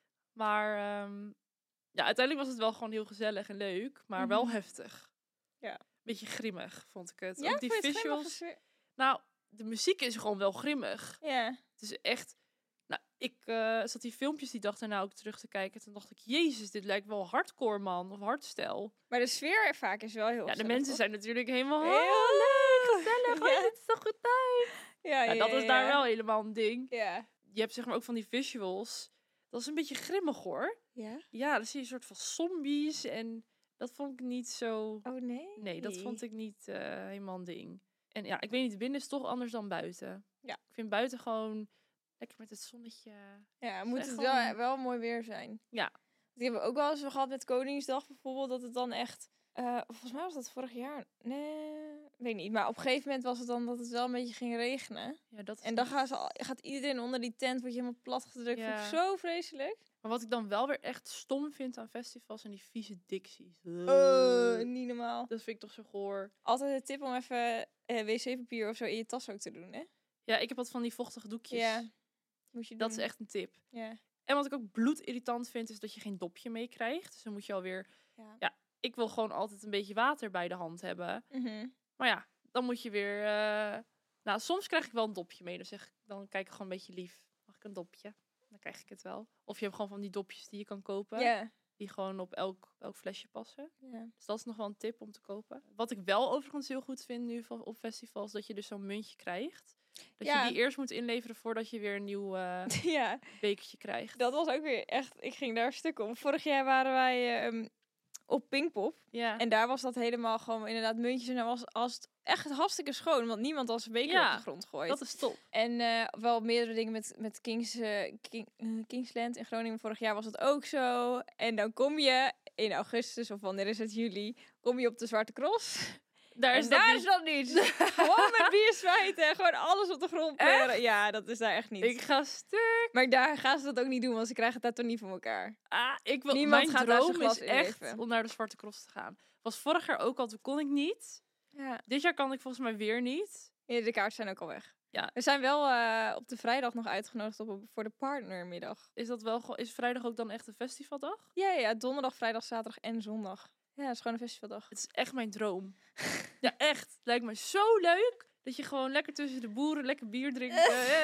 Maar um, ja, uiteindelijk was het wel gewoon heel gezellig en leuk. Maar mm-hmm. wel heftig. Ja. Beetje grimmig, vond ik het. Ja, ook die visuals. Nou, de muziek is gewoon wel grimmig. Ja. Het is echt... Nou, ik uh, zat die filmpjes die dag daarna ook terug te kijken. Toen dacht ik, jezus, dit lijkt wel hardcore, man. Of hardstyle. Maar de sfeer er vaak is wel heel Ja, gezellig, de mensen toch? zijn natuurlijk helemaal... Heel oh, leuk, gezellig. Ja. Oh, dit is toch goed tijd. Ja, ja, ja, dat ja, is daar ja. wel helemaal een ding. Ja. Je hebt zeg maar ook van die visuals. Dat is een beetje grimmig, hoor. Ja? Ja, dan zie je een soort van zombies. En dat vond ik niet zo... Oh, nee? Nee, dat vond ik niet uh, helemaal een ding. En ja, ik weet niet, binnen is toch anders dan buiten. Ja. Ik vind buiten gewoon lekker met het zonnetje. Ja, moet het gewoon... wel, wel mooi weer zijn. Ja. Die hebben we ook wel eens gehad met Koningsdag bijvoorbeeld, dat het dan echt... Uh, volgens mij was dat vorig jaar. Nee, weet niet. Maar op een gegeven moment was het dan dat het wel een beetje ging regenen. Ja, dat is en dan niet... gaan ze al, gaat iedereen onder die tent, word je helemaal plat gedrukt. Ja. Vond ik zo vreselijk. Maar wat ik dan wel weer echt stom vind aan festivals zijn die vieze dixies. Uh, niet normaal. Dat vind ik toch zo goor. Altijd een tip om even uh, wc-papier of zo in je tas ook te doen, hè? Ja, ik heb wat van die vochtige doekjes. Ja, moet je doen. Dat is echt een tip. Ja. En wat ik ook bloedirritant vind, is dat je geen dopje meekrijgt. Dus dan moet je alweer... Ja. ja, ik wil gewoon altijd een beetje water bij de hand hebben. Mm-hmm. Maar ja, dan moet je weer... Uh... Nou, soms krijg ik wel een dopje mee. Dan, zeg ik, dan kijk ik gewoon een beetje lief. Mag ik een dopje? Dan krijg ik het wel. Of je hebt gewoon van die dopjes die je kan kopen. Yeah. Die gewoon op elk, elk flesje passen. Yeah. Dus dat is nog wel een tip om te kopen. Wat ik wel overigens heel goed vind nu van, op festivals, dat je dus zo'n muntje krijgt. Dat ja. je die eerst moet inleveren voordat je weer een nieuw uh, ja. bekertje krijgt. Dat was ook weer echt... Ik ging daar stuk om. Vorig jaar waren wij um, op Pinkpop. Ja. En daar was dat helemaal gewoon inderdaad muntjes. En dan was als het echt hartstikke schoon. Want niemand als een beker ja, op de grond gooit. Dat is top. En uh, wel meerdere dingen met, met Kings, uh, King, uh, Kingsland in Groningen. Vorig jaar was het ook zo. En dan kom je in augustus, of wanneer is het, juli, kom je op de Zwarte Cross. Daar is, en dat, daar niet. is dat niet. Gewoon met bier zwijten en gewoon alles op de grond pleuren. Ja, dat is daar echt niet. Ik ga stuk. Maar daar gaan ze dat ook niet doen, want ze krijgen het daar toch niet voor elkaar. Ah, ik wil, Niemand mijn gaat droom daar is echt om naar de Zwarte Cross te gaan. Was vorig jaar ook al, toen kon ik niet. Ja. Dit jaar kan ik volgens mij weer niet. Ja, de kaarten zijn ook al weg. Ja. We zijn wel uh, op de vrijdag nog uitgenodigd op, voor de partnermiddag. Is dat wel, is vrijdag ook dan echt een festivaldag? Ja, ja, donderdag, vrijdag, zaterdag en zondag. Ja, het is gewoon een festivaldag. Het is echt mijn droom. Ja, echt. Het lijkt me zo leuk dat je gewoon lekker tussen de boeren lekker bier drinkt.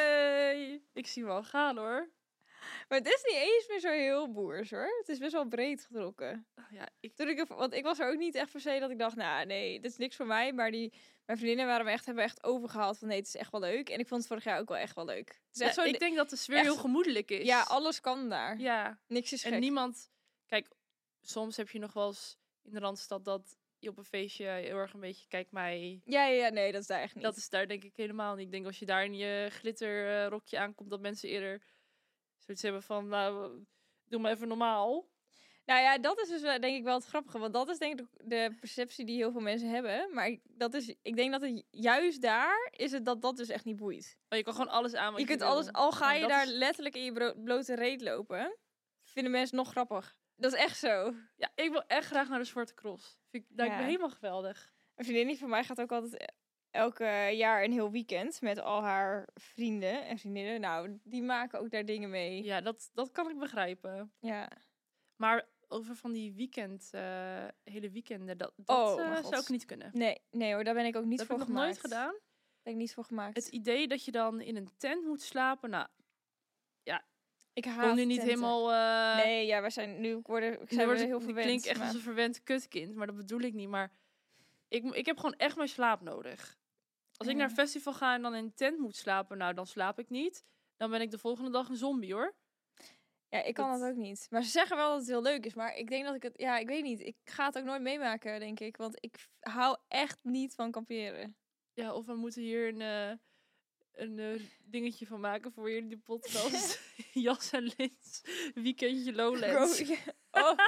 Hey, ik zie wel gaan hoor. Maar het is niet eens meer zo heel boers hoor. Het is best wel breed getrokken. Oh, ja, ik... Toen ik, want ik was er ook niet echt per se dat ik dacht, nou nee, dit is niks voor mij. Maar die, mijn vriendinnen waren me echt, hebben echt overgehaald van nee, het is echt wel leuk. En ik vond het vorig jaar ook wel echt wel leuk. Het is echt ja, zo ik denk dat de sfeer echt, heel gemoedelijk is. Ja, alles kan daar. Ja. Niks is gek. En niemand... Kijk, soms heb je nog wel eens in de Randstad dat je op een feestje heel erg een beetje, kijk mij... Ja, ja, nee, dat is daar echt niet. Dat is daar denk ik helemaal niet. Ik denk als je daar in je glitterrokje uh, aankomt, dat mensen eerder zoiets hebben van, nou, doe maar even normaal. Nou ja, dat is dus denk ik wel het grappige. Want dat is denk ik de perceptie die heel veel mensen hebben. Maar ik, dat is, ik denk dat het juist daar is het dat dat dus echt niet boeit. Oh, je kan gewoon alles aan wat je, je kunt wil. alles, al ga je oh, daar is... letterlijk in je bro- blote reet lopen, vinden mensen nog grappig. Dat is echt zo. Ja, ik wil echt graag naar de Zwarte Cross. Vind ik, lijkt ja. me helemaal geweldig. Een vriendin van mij gaat ook altijd elke jaar een heel weekend met al haar vrienden en vriendinnen. Nou, die maken ook daar dingen mee. Ja, dat, dat kan ik begrijpen. Ja. Maar over van die weekend, uh, hele weekenden. Dat, dat Oh, uh, mijn zou God. ik niet kunnen. Nee, nee hoor, daar ben ik ook niet dat voor heb ik nog gemaakt. nooit gedaan. Daar ben ik niet voor gemaakt. Het idee dat je dan in een tent moet slapen. Nou, ik ik haat wil nu niet tenten. helemaal... Uh, Nee, ja, wij zijn nu worden, nu zijn word we ik- heel ik verwend. klink echt maar- als een verwend kutkind, maar dat bedoel ik niet. Maar ik, ik heb gewoon echt mijn slaap nodig. Als ik Ja. naar een festival ga en dan in een tent moet slapen, nou, dan slaap ik niet. Dan ben ik de volgende dag een zombie, hoor. Ja, ik kan Dat- dat ook niet. Maar ze zeggen wel dat het heel leuk is. Maar ik denk dat ik het... Ja, ik weet niet. Ik ga het ook nooit meemaken, denk ik. Want ik f- hou echt niet van kamperen. Ja, of we moeten hier een, uh, een uh, dingetje van maken voor jullie, die podcast. Jas en Lins, weekendje Lowlands. Bro, ja. Oh.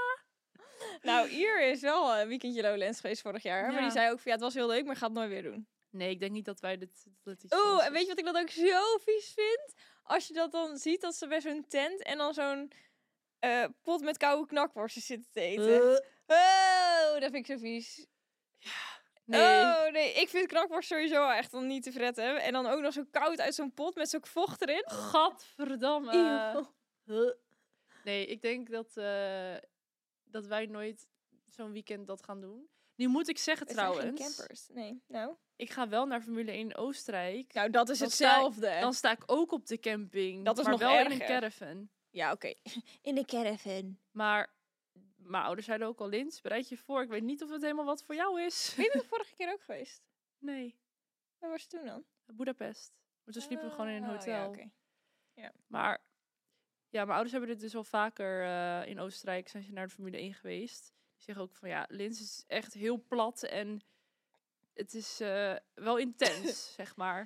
Nou, Ier is wel een weekendje Lowlands geweest vorig jaar. Maar Ja. die zei ook van, ja, het was heel leuk, maar ik ga het nooit weer doen. Nee, ik denk niet dat wij dit... Dat dit iets voor ons Oeh, is. en weet je wat ik dan ook zo vies vind? Als je dat dan ziet, dat ze bij zo'n tent en dan zo'n eh, pot met koude knakworsten zitten te eten. Uh, Oh, dat vind ik zo vies. nee. Oh, nee. Ik vind knakworst sowieso echt dan niet te fretten. En dan ook nog zo koud uit zo'n pot met zo'n vocht erin. Gadverdamme. Eeuw. Huh. Nee, ik denk dat, uh, dat wij nooit zo'n weekend dat gaan doen. Nu moet ik zeggen Het zijn trouwens, geen campers. Nee, nou. ik ga wel naar Formule één in Oostenrijk. Nou, dat is Dan hetzelfde. Dan sta ik ook op de camping. Dat is maar nog wel in erger. een caravan. Ja, oké. In de caravan. Maar mijn ouders zeiden ook al, Lins, bereid je voor. Ik weet niet of het helemaal wat voor jou is. Ben je de vorige keer ook geweest? Nee, Waar was je toen dan? Budapest. Maar toen sliepen we gewoon in een Oh, hotel. Ja, oké. Maar ja, mijn ouders hebben dit dus al vaker uh, in Oostenrijk zijn ze naar de Formule één geweest. Die zeggen ook van ja, Lins is echt heel plat en het is uh, wel intens, zeg maar.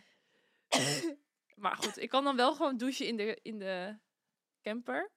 Maar goed, ik kan dan wel gewoon douchen in de, in de camper.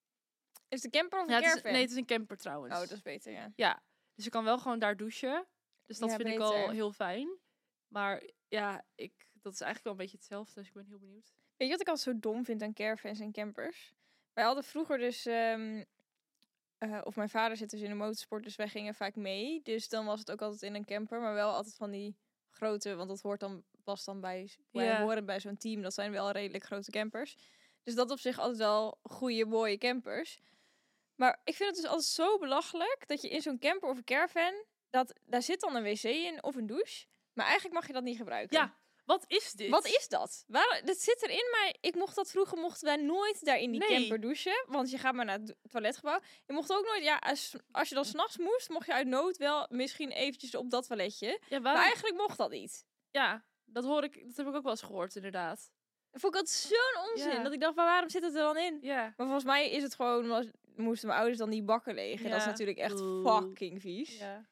Is het de camper of een Ja, het is, caravan? nee, het is een camper trouwens. Oh, dat is beter, ja. Ja, dus ik kan wel gewoon daar douchen. Dus dat Ja, vind ik beter. al heel fijn. Maar ja, ik, dat is eigenlijk wel een beetje hetzelfde, dus ik ben heel benieuwd. Weet je wat ik altijd zo dom vind aan caravans en campers? Wij hadden vroeger dus... Um, uh, of mijn vader zit dus in de motorsport, dus wij gingen vaak mee. Dus dan was het ook altijd in een camper, maar wel altijd van die grote... Want dat hoort dan, past dan bij... Wij Ja. horen bij zo'n team, dat zijn wel redelijk grote campers. Dus dat op zich altijd wel goede, mooie campers. Maar ik vind het dus altijd zo belachelijk dat je in zo'n camper of een caravan... Dat, daar zit dan een wc in of een douche. Maar eigenlijk mag je dat niet gebruiken. Ja, wat is dit? Wat is dat? Waar, dat zit erin, maar ik mocht dat vroeger, mochten wij nooit daar in die Nee. camper douchen. Want je gaat maar naar het toiletgebouw. Je mocht ook nooit, ja, als, als je dan s'nachts moest, mocht je uit nood wel misschien eventjes op dat toiletje. Ja, Maar waarom? eigenlijk mocht dat niet. Ja, dat hoor ik, dat heb ik ook wel eens gehoord, inderdaad. Dat vond ik altijd zo'n onzin. Ja. Dat ik dacht, maar waarom zit het er dan in? Ja. Maar volgens mij is het gewoon, was, moesten mijn ouders dan die bakken legen. Dat is Ja. natuurlijk echt Oeh. fucking vies. Ja.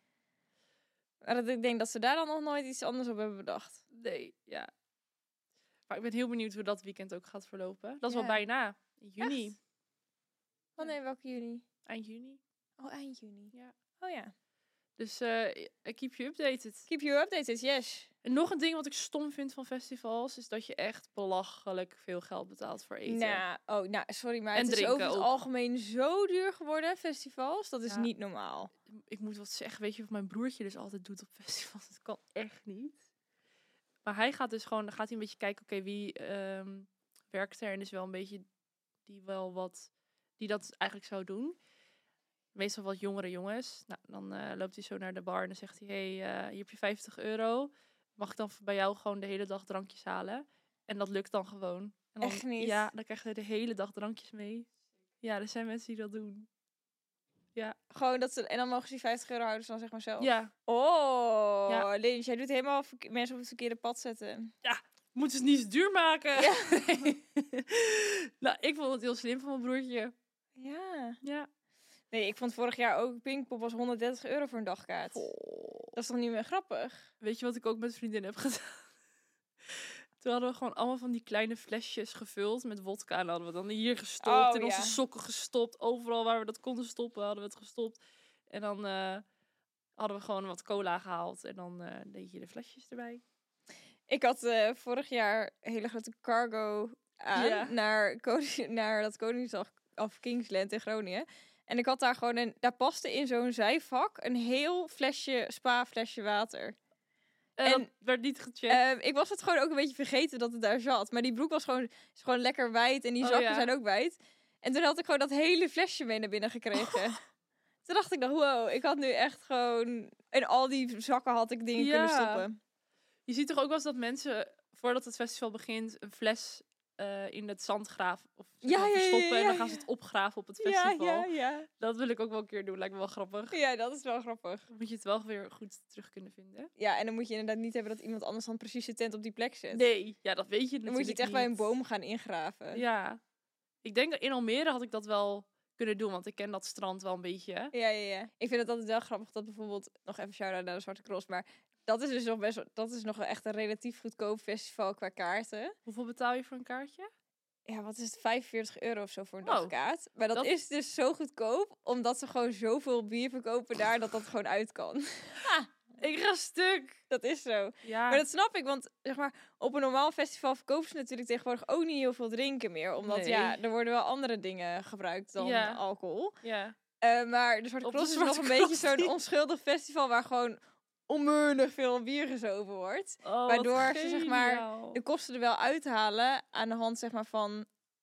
Maar dat, ik denk dat ze daar dan nog nooit iets anders op hebben bedacht. Nee, ja. Maar ik ben heel benieuwd hoe dat weekend ook gaat verlopen. Dat is Ja. wel bijna. In juni. Echt? Oh nee, welke juni? Eind juni. Oh, eind juni. Ja. Oh ja. Dus uh, I keep you updated. Keep you updated, yes. En nog een ding wat ik stom vind van festivals, is dat je echt belachelijk veel geld betaalt voor eten. Nou, oh, nou, sorry, maar En het is drinken over het ook. algemeen zo duur geworden, festivals. Dat is Ja. niet normaal. Ik moet wat zeggen, weet je wat mijn broertje dus altijd doet op festivals? Dat kan echt niet. Maar hij gaat dus gewoon, dan gaat hij een beetje kijken, oké, wie um, werkt er? En is wel een beetje die wel wat, die dat eigenlijk zou doen. Meestal wat jongere jongens. Nou, dan uh, loopt hij zo naar de bar en dan zegt hij, hey, uh, hier heb je vijftig euro. Mag ik dan bij jou gewoon de hele dag drankjes halen? En dat lukt dan gewoon. En dan, Echt niet? Ja, dan krijg je de hele dag drankjes mee. Ja, er zijn mensen die dat doen. Ja. Gewoon dat ze, en dan mogen ze die vijftig euro houden, dan zeg maar zelf. Ja. Oh, Ja. Lins, jij doet helemaal verke- mensen op het verkeerde pad zetten. Moeten ze het niet zo duur maken? Ja. Nou, ik vond het heel slim van mijn broertje. Ja. Ja. Nee, ik vond vorig jaar ook Pinkpop was honderddertig euro voor een dagkaart. Dat is toch niet meer grappig? Weet je wat ik ook met vriendin heb gedaan? Toen hadden we gewoon allemaal van die kleine flesjes gevuld met wodka. En hadden we dan hier gestopt, Oh, in onze ja. sokken gestopt. Overal waar we dat konden stoppen, hadden we het gestopt. En dan uh, hadden we gewoon wat cola gehaald. En dan uh, deed je de flesjes erbij. Ik had uh, vorig jaar een hele grote cargo aan Ja. naar, Koning, naar dat Koningsdag of Kingsland in Groningen. En ik had daar gewoon een, daar paste in zo'n zijvak een heel flesje spa flesje water. En, En, dat werd niet gecheckt. Uh, ik was het gewoon ook een beetje vergeten dat het daar zat. Maar die broek was gewoon, is gewoon lekker wijd en die Oh, zakken ja. zijn ook wijd. En toen had ik gewoon dat hele flesje mee naar binnen gekregen. Oh. Toen dacht ik dan, wow, ik had nu echt gewoon... In al die zakken had ik dingen Ja. kunnen stoppen. Je ziet toch ook wel eens dat mensen, voordat het festival begint, een fles uh, in het zand graven. Of ja, ja, verstoppen ja, ja, en dan ja. gaan ze het opgraven op het festival. Ja, ja, ja. Dat wil ik ook wel een keer doen, lijkt me wel grappig. Ja, dat is wel grappig. Dan moet je het wel weer goed terug kunnen vinden. Ja, en dan moet je inderdaad niet hebben dat iemand anders dan precies de tent op die plek zet. Nee, ja, dat weet je natuurlijk Dan moet je het echt niet. bij een boom gaan ingraven. Ja. Ik denk dat in Almere had ik dat wel kunnen doen, want ik ken dat strand wel een beetje. Ja, ja, ja. Ik vind het altijd wel grappig dat bijvoorbeeld, nog even shout-out naar de Zwarte Cross, maar dat is dus nog best wel, dat is nog wel echt een relatief goedkoop festival qua kaarten. Hoeveel betaal je voor een kaartje? Ja, wat is het? vijfenveertig euro of zo voor een Oh, dagkaart. Maar dat, dat- is dus zo goedkoop, omdat ze gewoon zoveel bier verkopen daar, dat dat gewoon uit kan. Ik ga stuk. Dat is zo. Ja. Maar dat snap ik, want zeg maar, op een normaal festival verkopen ze natuurlijk tegenwoordig ook niet heel veel drinken meer. Omdat Nee. ja, er worden wel andere dingen gebruikt dan Ja. alcohol. Ja. Uh, maar de Zwarte Op de Cross is nog Zwarte een beetje Cross zo'n niet. onschuldig festival waar gewoon onmeunig veel bier gezopen wordt. Oh, Waardoor wat ze, zeg maar, geniaal. De kosten er wel uithalen aan de hand zeg maar, van,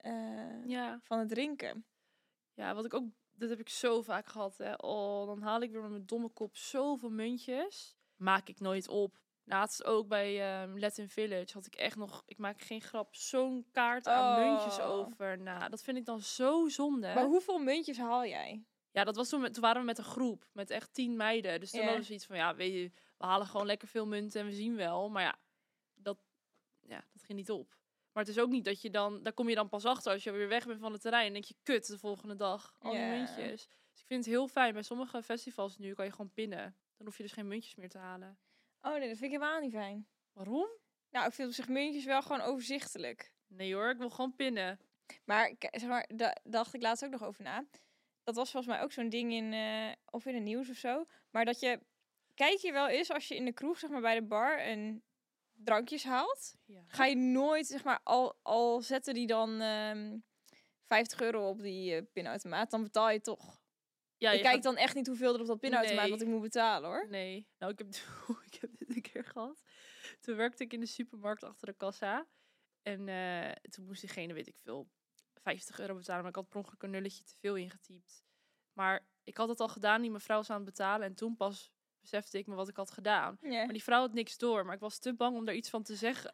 uh, Ja. van het drinken. Ja, wat ik ook, dat heb ik zo vaak gehad. Hè. Oh, dan haal ik weer met mijn domme kop zoveel muntjes. Maak ik nooit op. Laatst ook bij um, Latin Village had ik echt nog, ik maak geen grap, zo'n kaart aan Oh. muntjes over. Nou, dat vind ik dan zo zonde. Maar hoeveel muntjes haal jij? Ja, dat was toen, met, toen waren we met een groep, met echt tien meiden. Dus toen Ja. hadden we zoiets van, ja, weet je, we halen gewoon lekker veel munten en we zien wel. Maar ja, dat, ja, dat ging niet op. Maar het is ook niet dat je dan, daar kom je dan pas achter als je weer weg bent van het terrein. En denk je, kut, de volgende dag, al die Ja. muntjes. Dus ik vind het heel fijn. Bij sommige festivals nu kan je gewoon pinnen. Dan hoef je dus geen muntjes meer te halen. Oh nee, dat vind ik helemaal niet fijn. Waarom? Nou, ik vind op zich muntjes wel gewoon overzichtelijk. Nee hoor, ik wil gewoon pinnen. Maar, k- zeg maar, daar dacht ik laatst ook nog over na. Dat was volgens mij ook zo'n ding in, uh, of in het nieuws of zo. Maar dat je, kijk je wel eens als je in de kroeg, zeg maar bij de bar, een drankjes haalt. Ja. Ga je nooit, zeg maar, al, al zetten die dan um, vijftig euro op die uh, pinautomaat, dan betaal je toch. Ja, ik je kijk gaat- dan echt niet hoeveel er op dat pinautomaat Nee. wat ik moet betalen, hoor. Nee, nou ik heb, ik heb dit een keer gehad. Toen werkte ik in de supermarkt achter de kassa. En uh, toen moest diegene, weet ik veel, vijftig euro betalen. Maar ik had per ongeluk een nulletje te veel ingetypt. Maar ik had het al gedaan, die mevrouw was aan het betalen. En toen pas besefte ik me wat ik had gedaan. Ja. Maar die vrouw had niks door. Maar ik was te bang om daar iets van te zeggen.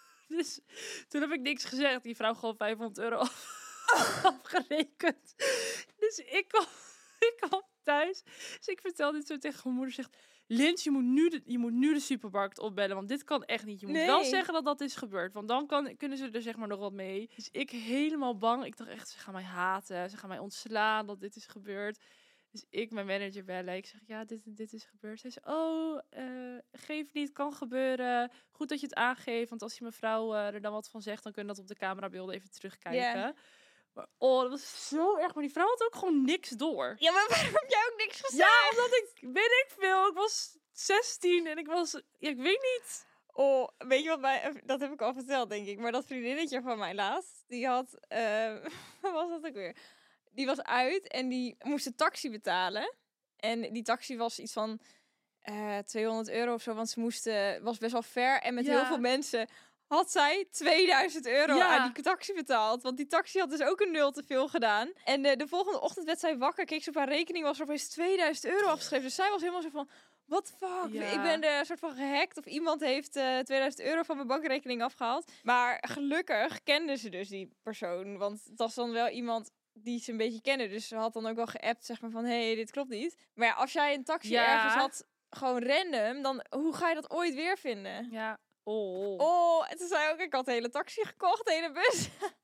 Dus toen heb ik niks gezegd. Die vrouw gewoon vijfhonderd euro af- afgerekend. Dus ik kwam, ik kwam thuis. Dus ik vertelde dit zo tegen mijn moeder. Zegt, Lins, je moet, nu de, je moet nu de supermarkt opbellen. Want dit kan echt niet. Je moet Nee. wel zeggen dat dat is gebeurd. Want dan kan, kunnen ze er zeg maar nog wat mee. Dus ik helemaal bang. Ik dacht echt, ze gaan mij haten. Ze gaan mij ontslaan dat dit is gebeurd. Dus ik mijn manager bellen. Ik zeg, ja, dit en dit is gebeurd. Zij zei, oh, uh, geef niet, kan gebeuren. Goed dat je het aangeeft. Want als die mevrouw uh, er dan wat van zegt, dan kunnen we dat op de camerabeelden even terugkijken. Ja. Maar oh, dat was zo erg. Maar die vrouw had ook gewoon niks door. Ja, maar waarom heb jij ook niks gezegd? Ja, omdat ik, weet ik veel, ik was zestien en ik was, ja, ik weet niet. Oh, weet je wat mij, dat heb ik al verteld, denk ik. Maar dat vriendinnetje van mij laatst, die had, uh, wat was dat ook weer? Die was uit en die moest de taxi betalen. En die taxi was iets van uh, tweehonderd euro of zo, want ze moest, uh, was best wel ver. En met Ja. heel veel mensen had zij tweeduizend euro Ja. aan die taxi betaald. Want die taxi had dus ook een nul te veel gedaan. En uh, de volgende ochtend werd zij wakker, keek ze op haar rekening, was er opeens tweeduizend euro afgeschreven. Dus zij was helemaal zo van, what the fuck? Ja. Ik ben er soort van gehackt of iemand heeft uh, tweeduizend euro van mijn bankrekening afgehaald. Maar gelukkig kende ze dus die persoon. Want het was dan wel iemand die ze een beetje kennen. Dus ze had dan ook wel geappt, zeg maar, van hé, hey, dit klopt niet. Maar ja, als jij een taxi Ja. ergens had, gewoon random, dan hoe ga je dat ooit weer vinden? Ja, oh, Oh, en toen zei ook, ik had de hele taxi gekocht, de hele bus.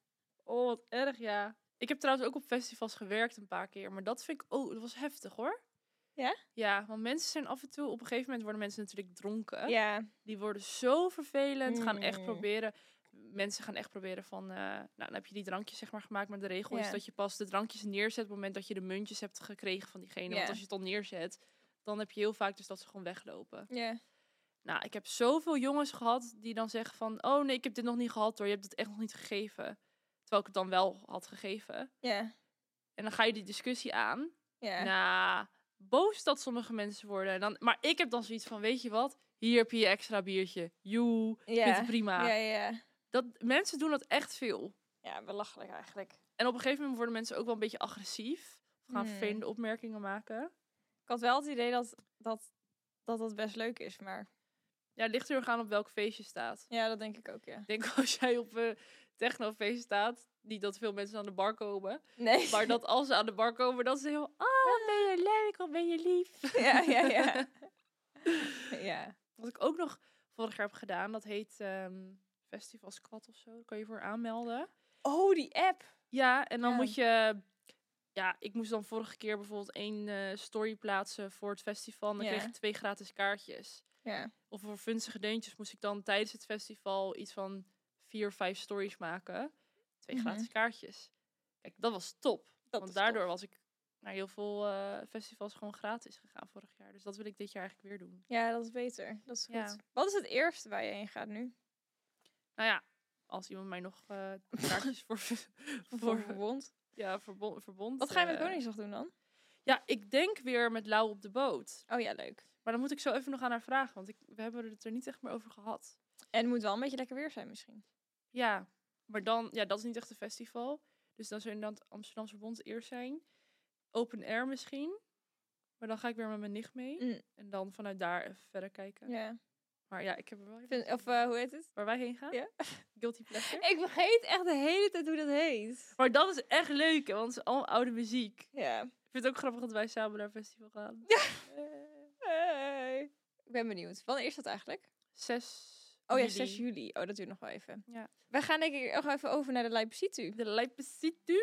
oh, wat erg, ja. Ik heb trouwens ook op festivals gewerkt een paar keer, maar dat vind ik, oh, dat was heftig hoor. Ja? Ja, want mensen zijn af en toe, op een gegeven moment worden mensen natuurlijk dronken. Ja. Die worden zo vervelend, gaan echt Mm. proberen, mensen gaan echt proberen van, uh, nou, dan heb je die drankjes zeg maar gemaakt, maar de regel Ja. is dat je pas de drankjes neerzet op het moment dat je de muntjes hebt gekregen van diegene. Ja. Want als je het al neerzet, dan heb je heel vaak dus dat ze gewoon weglopen. Ja. Nou, ik heb zoveel jongens gehad die dan zeggen van, oh nee, ik heb dit nog niet gehad hoor, je hebt het echt nog niet gegeven. Terwijl ik het dan wel had gegeven. Ja. En dan ga je die discussie aan. Ja. Nou, boos dat sommige mensen worden. En dan, maar ik heb dan zoiets van, weet je wat? Hier heb je je extra biertje. Joe, ik Ja. vind het prima. Ja, ja. Dat, mensen doen dat echt veel. Ja, belachelijk eigenlijk. En op een gegeven moment worden mensen ook wel een beetje agressief. Of gaan Hmm. vervelende opmerkingen maken. Ik had wel het idee dat dat, dat dat best leuk is, maar Ja, het ligt er erg aan op welk feest je staat. ja, dat denk ik ook, ja. Ik denk als jij op een technofeest staat, niet dat veel mensen aan de bar komen. Nee. Maar dat als ze aan de bar komen, dat ze heel... Oh, ben je leuk of ben je lief? Ja, ja, ja. Ja. Wat ik ook nog vorig jaar heb gedaan, dat heet ehm Festival Squad of zo. Daar kan je voor aanmelden. Oh, die app. Ja, en dan Ja. moet je... Ja, ik moest dan vorige keer bijvoorbeeld één eh, story plaatsen voor het festival. En dan Ja. kreeg ik twee gratis kaartjes. Ja. Of voor vunzige deuntjes moest ik dan tijdens het festival iets van vier of vijf stories maken. Twee Mhm. gratis kaartjes. Kijk, dat was top. Dat Want is daardoor tof. was ik naar heel veel eh, festivals gewoon gratis gegaan vorig jaar. Dus dat wil ik dit jaar eigenlijk weer doen. Ja, dat is beter. Dat is goed. Ja. Wat is het eerste waar je heen gaat nu? Nou ja, als iemand mij nog eh, kaartjes voor, Voor voor verbond. ja, verbond, verbond. Wat ga je met eh, Koningsdag doen dan? Ja, ik denk weer met Lau op de boot. Oh ja, leuk. Maar dan moet ik zo even nog aan haar vragen. Want ik, we hebben het er niet echt meer over gehad. En het moet wel een beetje lekker weer zijn misschien. Ja, maar dan... Ja, dat is niet echt een festival. Dus dan zou inderdaad Amsterdamse Verbond eerst zijn. Open air misschien. Maar dan ga ik weer met mijn nicht mee. Mm. En dan vanuit daar even verder kijken. Ja. Maar ja, ik heb er wel even... Vind- Of eh, hoe heet het? Waar wij heen gaan? Ja. Guilty Pleasure. Ik vergeet echt de hele tijd hoe dat heet. Maar dat is echt leuk, hè, want het is allemaal oude muziek. Ja. Ik vind het ook grappig dat wij samen naar een festival gaan. Hey. Ik ben benieuwd. Wanneer is dat eigenlijk? zes Oh ja, juli. zes juli. Oh, dat duurt nog wel even. Ja. We gaan denk ik nog even over naar de Leipzig. De Leipzig.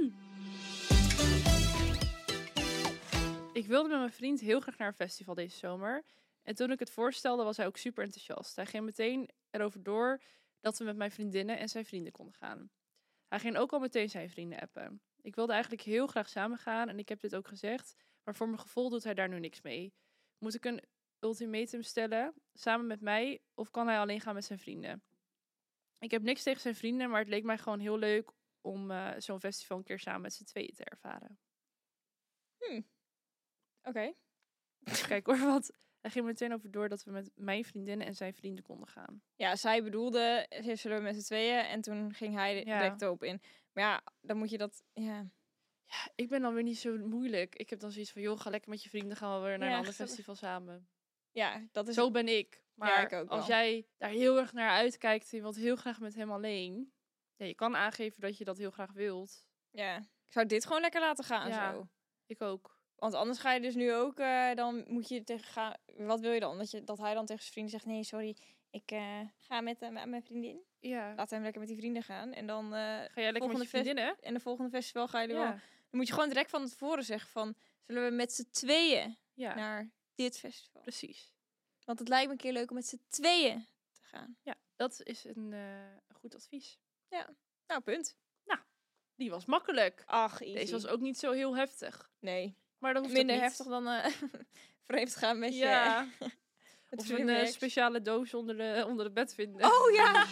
Ik wilde met mijn vriend heel graag naar een festival deze zomer. En toen ik het voorstelde, was hij ook super enthousiast. Hij ging meteen erover door dat we met mijn vriendinnen en zijn vrienden konden gaan. Hij ging ook al meteen zijn vrienden appen. Ik wilde eigenlijk heel graag samen gaan en ik heb dit ook gezegd. Maar voor mijn gevoel doet hij daar nu niks mee. Moet ik een ultimatum stellen, samen met mij, of kan hij alleen gaan met zijn vrienden? Ik heb niks tegen zijn vrienden, maar het leek mij gewoon heel leuk om uh, zo'n festival een keer samen met z'n tweeën te ervaren. Hm. Oké. Okay. Kijk hoor, wat... Hij ging meteen over door dat we met mijn vriendinnen en zijn vrienden konden gaan. Ja, zij bedoelde, zullen we met z'n tweeën? En toen ging hij Ja. direct erop in. Maar ja, dan moet je dat... Ja, Ja, ik ben dan weer niet zo moeilijk. Ik heb dan zoiets van, joh, ga lekker met je vrienden, gaan we weer naar Ja, een ander gezellig. festival samen. ja dat is... Zo ben ik. Maar Ja, ik ook als wel. jij daar heel erg naar uitkijkt en je wilt heel graag met hem alleen. Ja, je kan aangeven dat je dat heel graag wilt. Ja, ik zou dit gewoon lekker laten gaan Ja. zo. Ik ook. Want anders ga je dus nu ook, uh, dan moet je tegen gaan. Wat wil je dan? Dat, je, dat hij dan tegen zijn vrienden zegt: nee, sorry, ik uh, ga met, uh, met mijn vriendin. Ja. Laat hem lekker met die vrienden gaan. En dan. Uh, Ga jij lekker met volgende je vriendinnen? En de volgende festival ga je er Ja. wel. Dan moet je gewoon direct van tevoren zeggen: van zullen we met z'n tweeën Ja, naar dit festival? precies. Want het lijkt me een keer leuk om met z'n tweeën te gaan. Ja, dat is een uh, goed advies. Nou, punt. Die was makkelijk. Ach, easy. Deze was ook niet zo heel heftig. Nee. Maar dat hoeft Minder ook niet. heftig dan uh, vreemd gaan met Ja. je. met Of vrienden een uh, ex. speciale doos onder de, onder het bed vinden. Oh ja!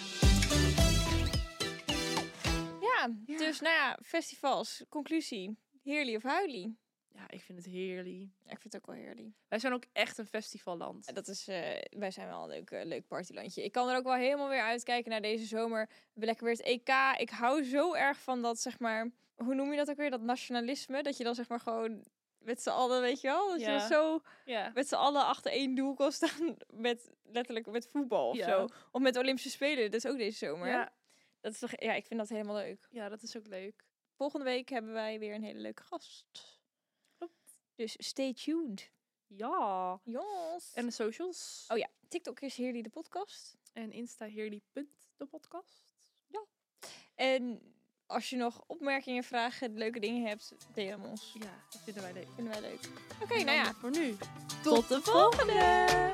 ja, Ja. dus nou ja, festivals. Conclusie. Heerly of huilie? Ja, ik vind het heerlijk. Ja, ik vind het ook wel heerlijk. Wij zijn ook echt een festivalland. Ja, dat is, uh, wij zijn wel een leuk, uh, leuk partylandje. Ik kan er ook wel helemaal weer uitkijken naar deze zomer. We hebben lekker weer het E K. Ik hou zo erg van dat, zeg maar... Hoe noem je dat ook weer? Dat nationalisme. Dat je dan zeg maar gewoon met z'n allen, weet je wel? Dat Ja. je dan zo Ja. met z'n allen achter één doel kan staan. Met letterlijk met voetbal of Ja. zo. Of met Olympische Spelen. Dat is ook deze zomer. Ja. Dat is toch, ja, ik vind dat helemaal leuk. ja, dat is ook leuk. Volgende week hebben wij weer een hele leuke gast. Dus stay tuned. Ja. Yes. En de socials. Oh ja, TikTok is Heerly de podcast. En Insta heerly punt de podcast. En als je nog opmerkingen, vragen, leuke dingen hebt, D M ons. Ja, dat vinden wij leuk. Vinden wij leuk. Oké, okay, nou ja. Voor nu. Tot de volgende!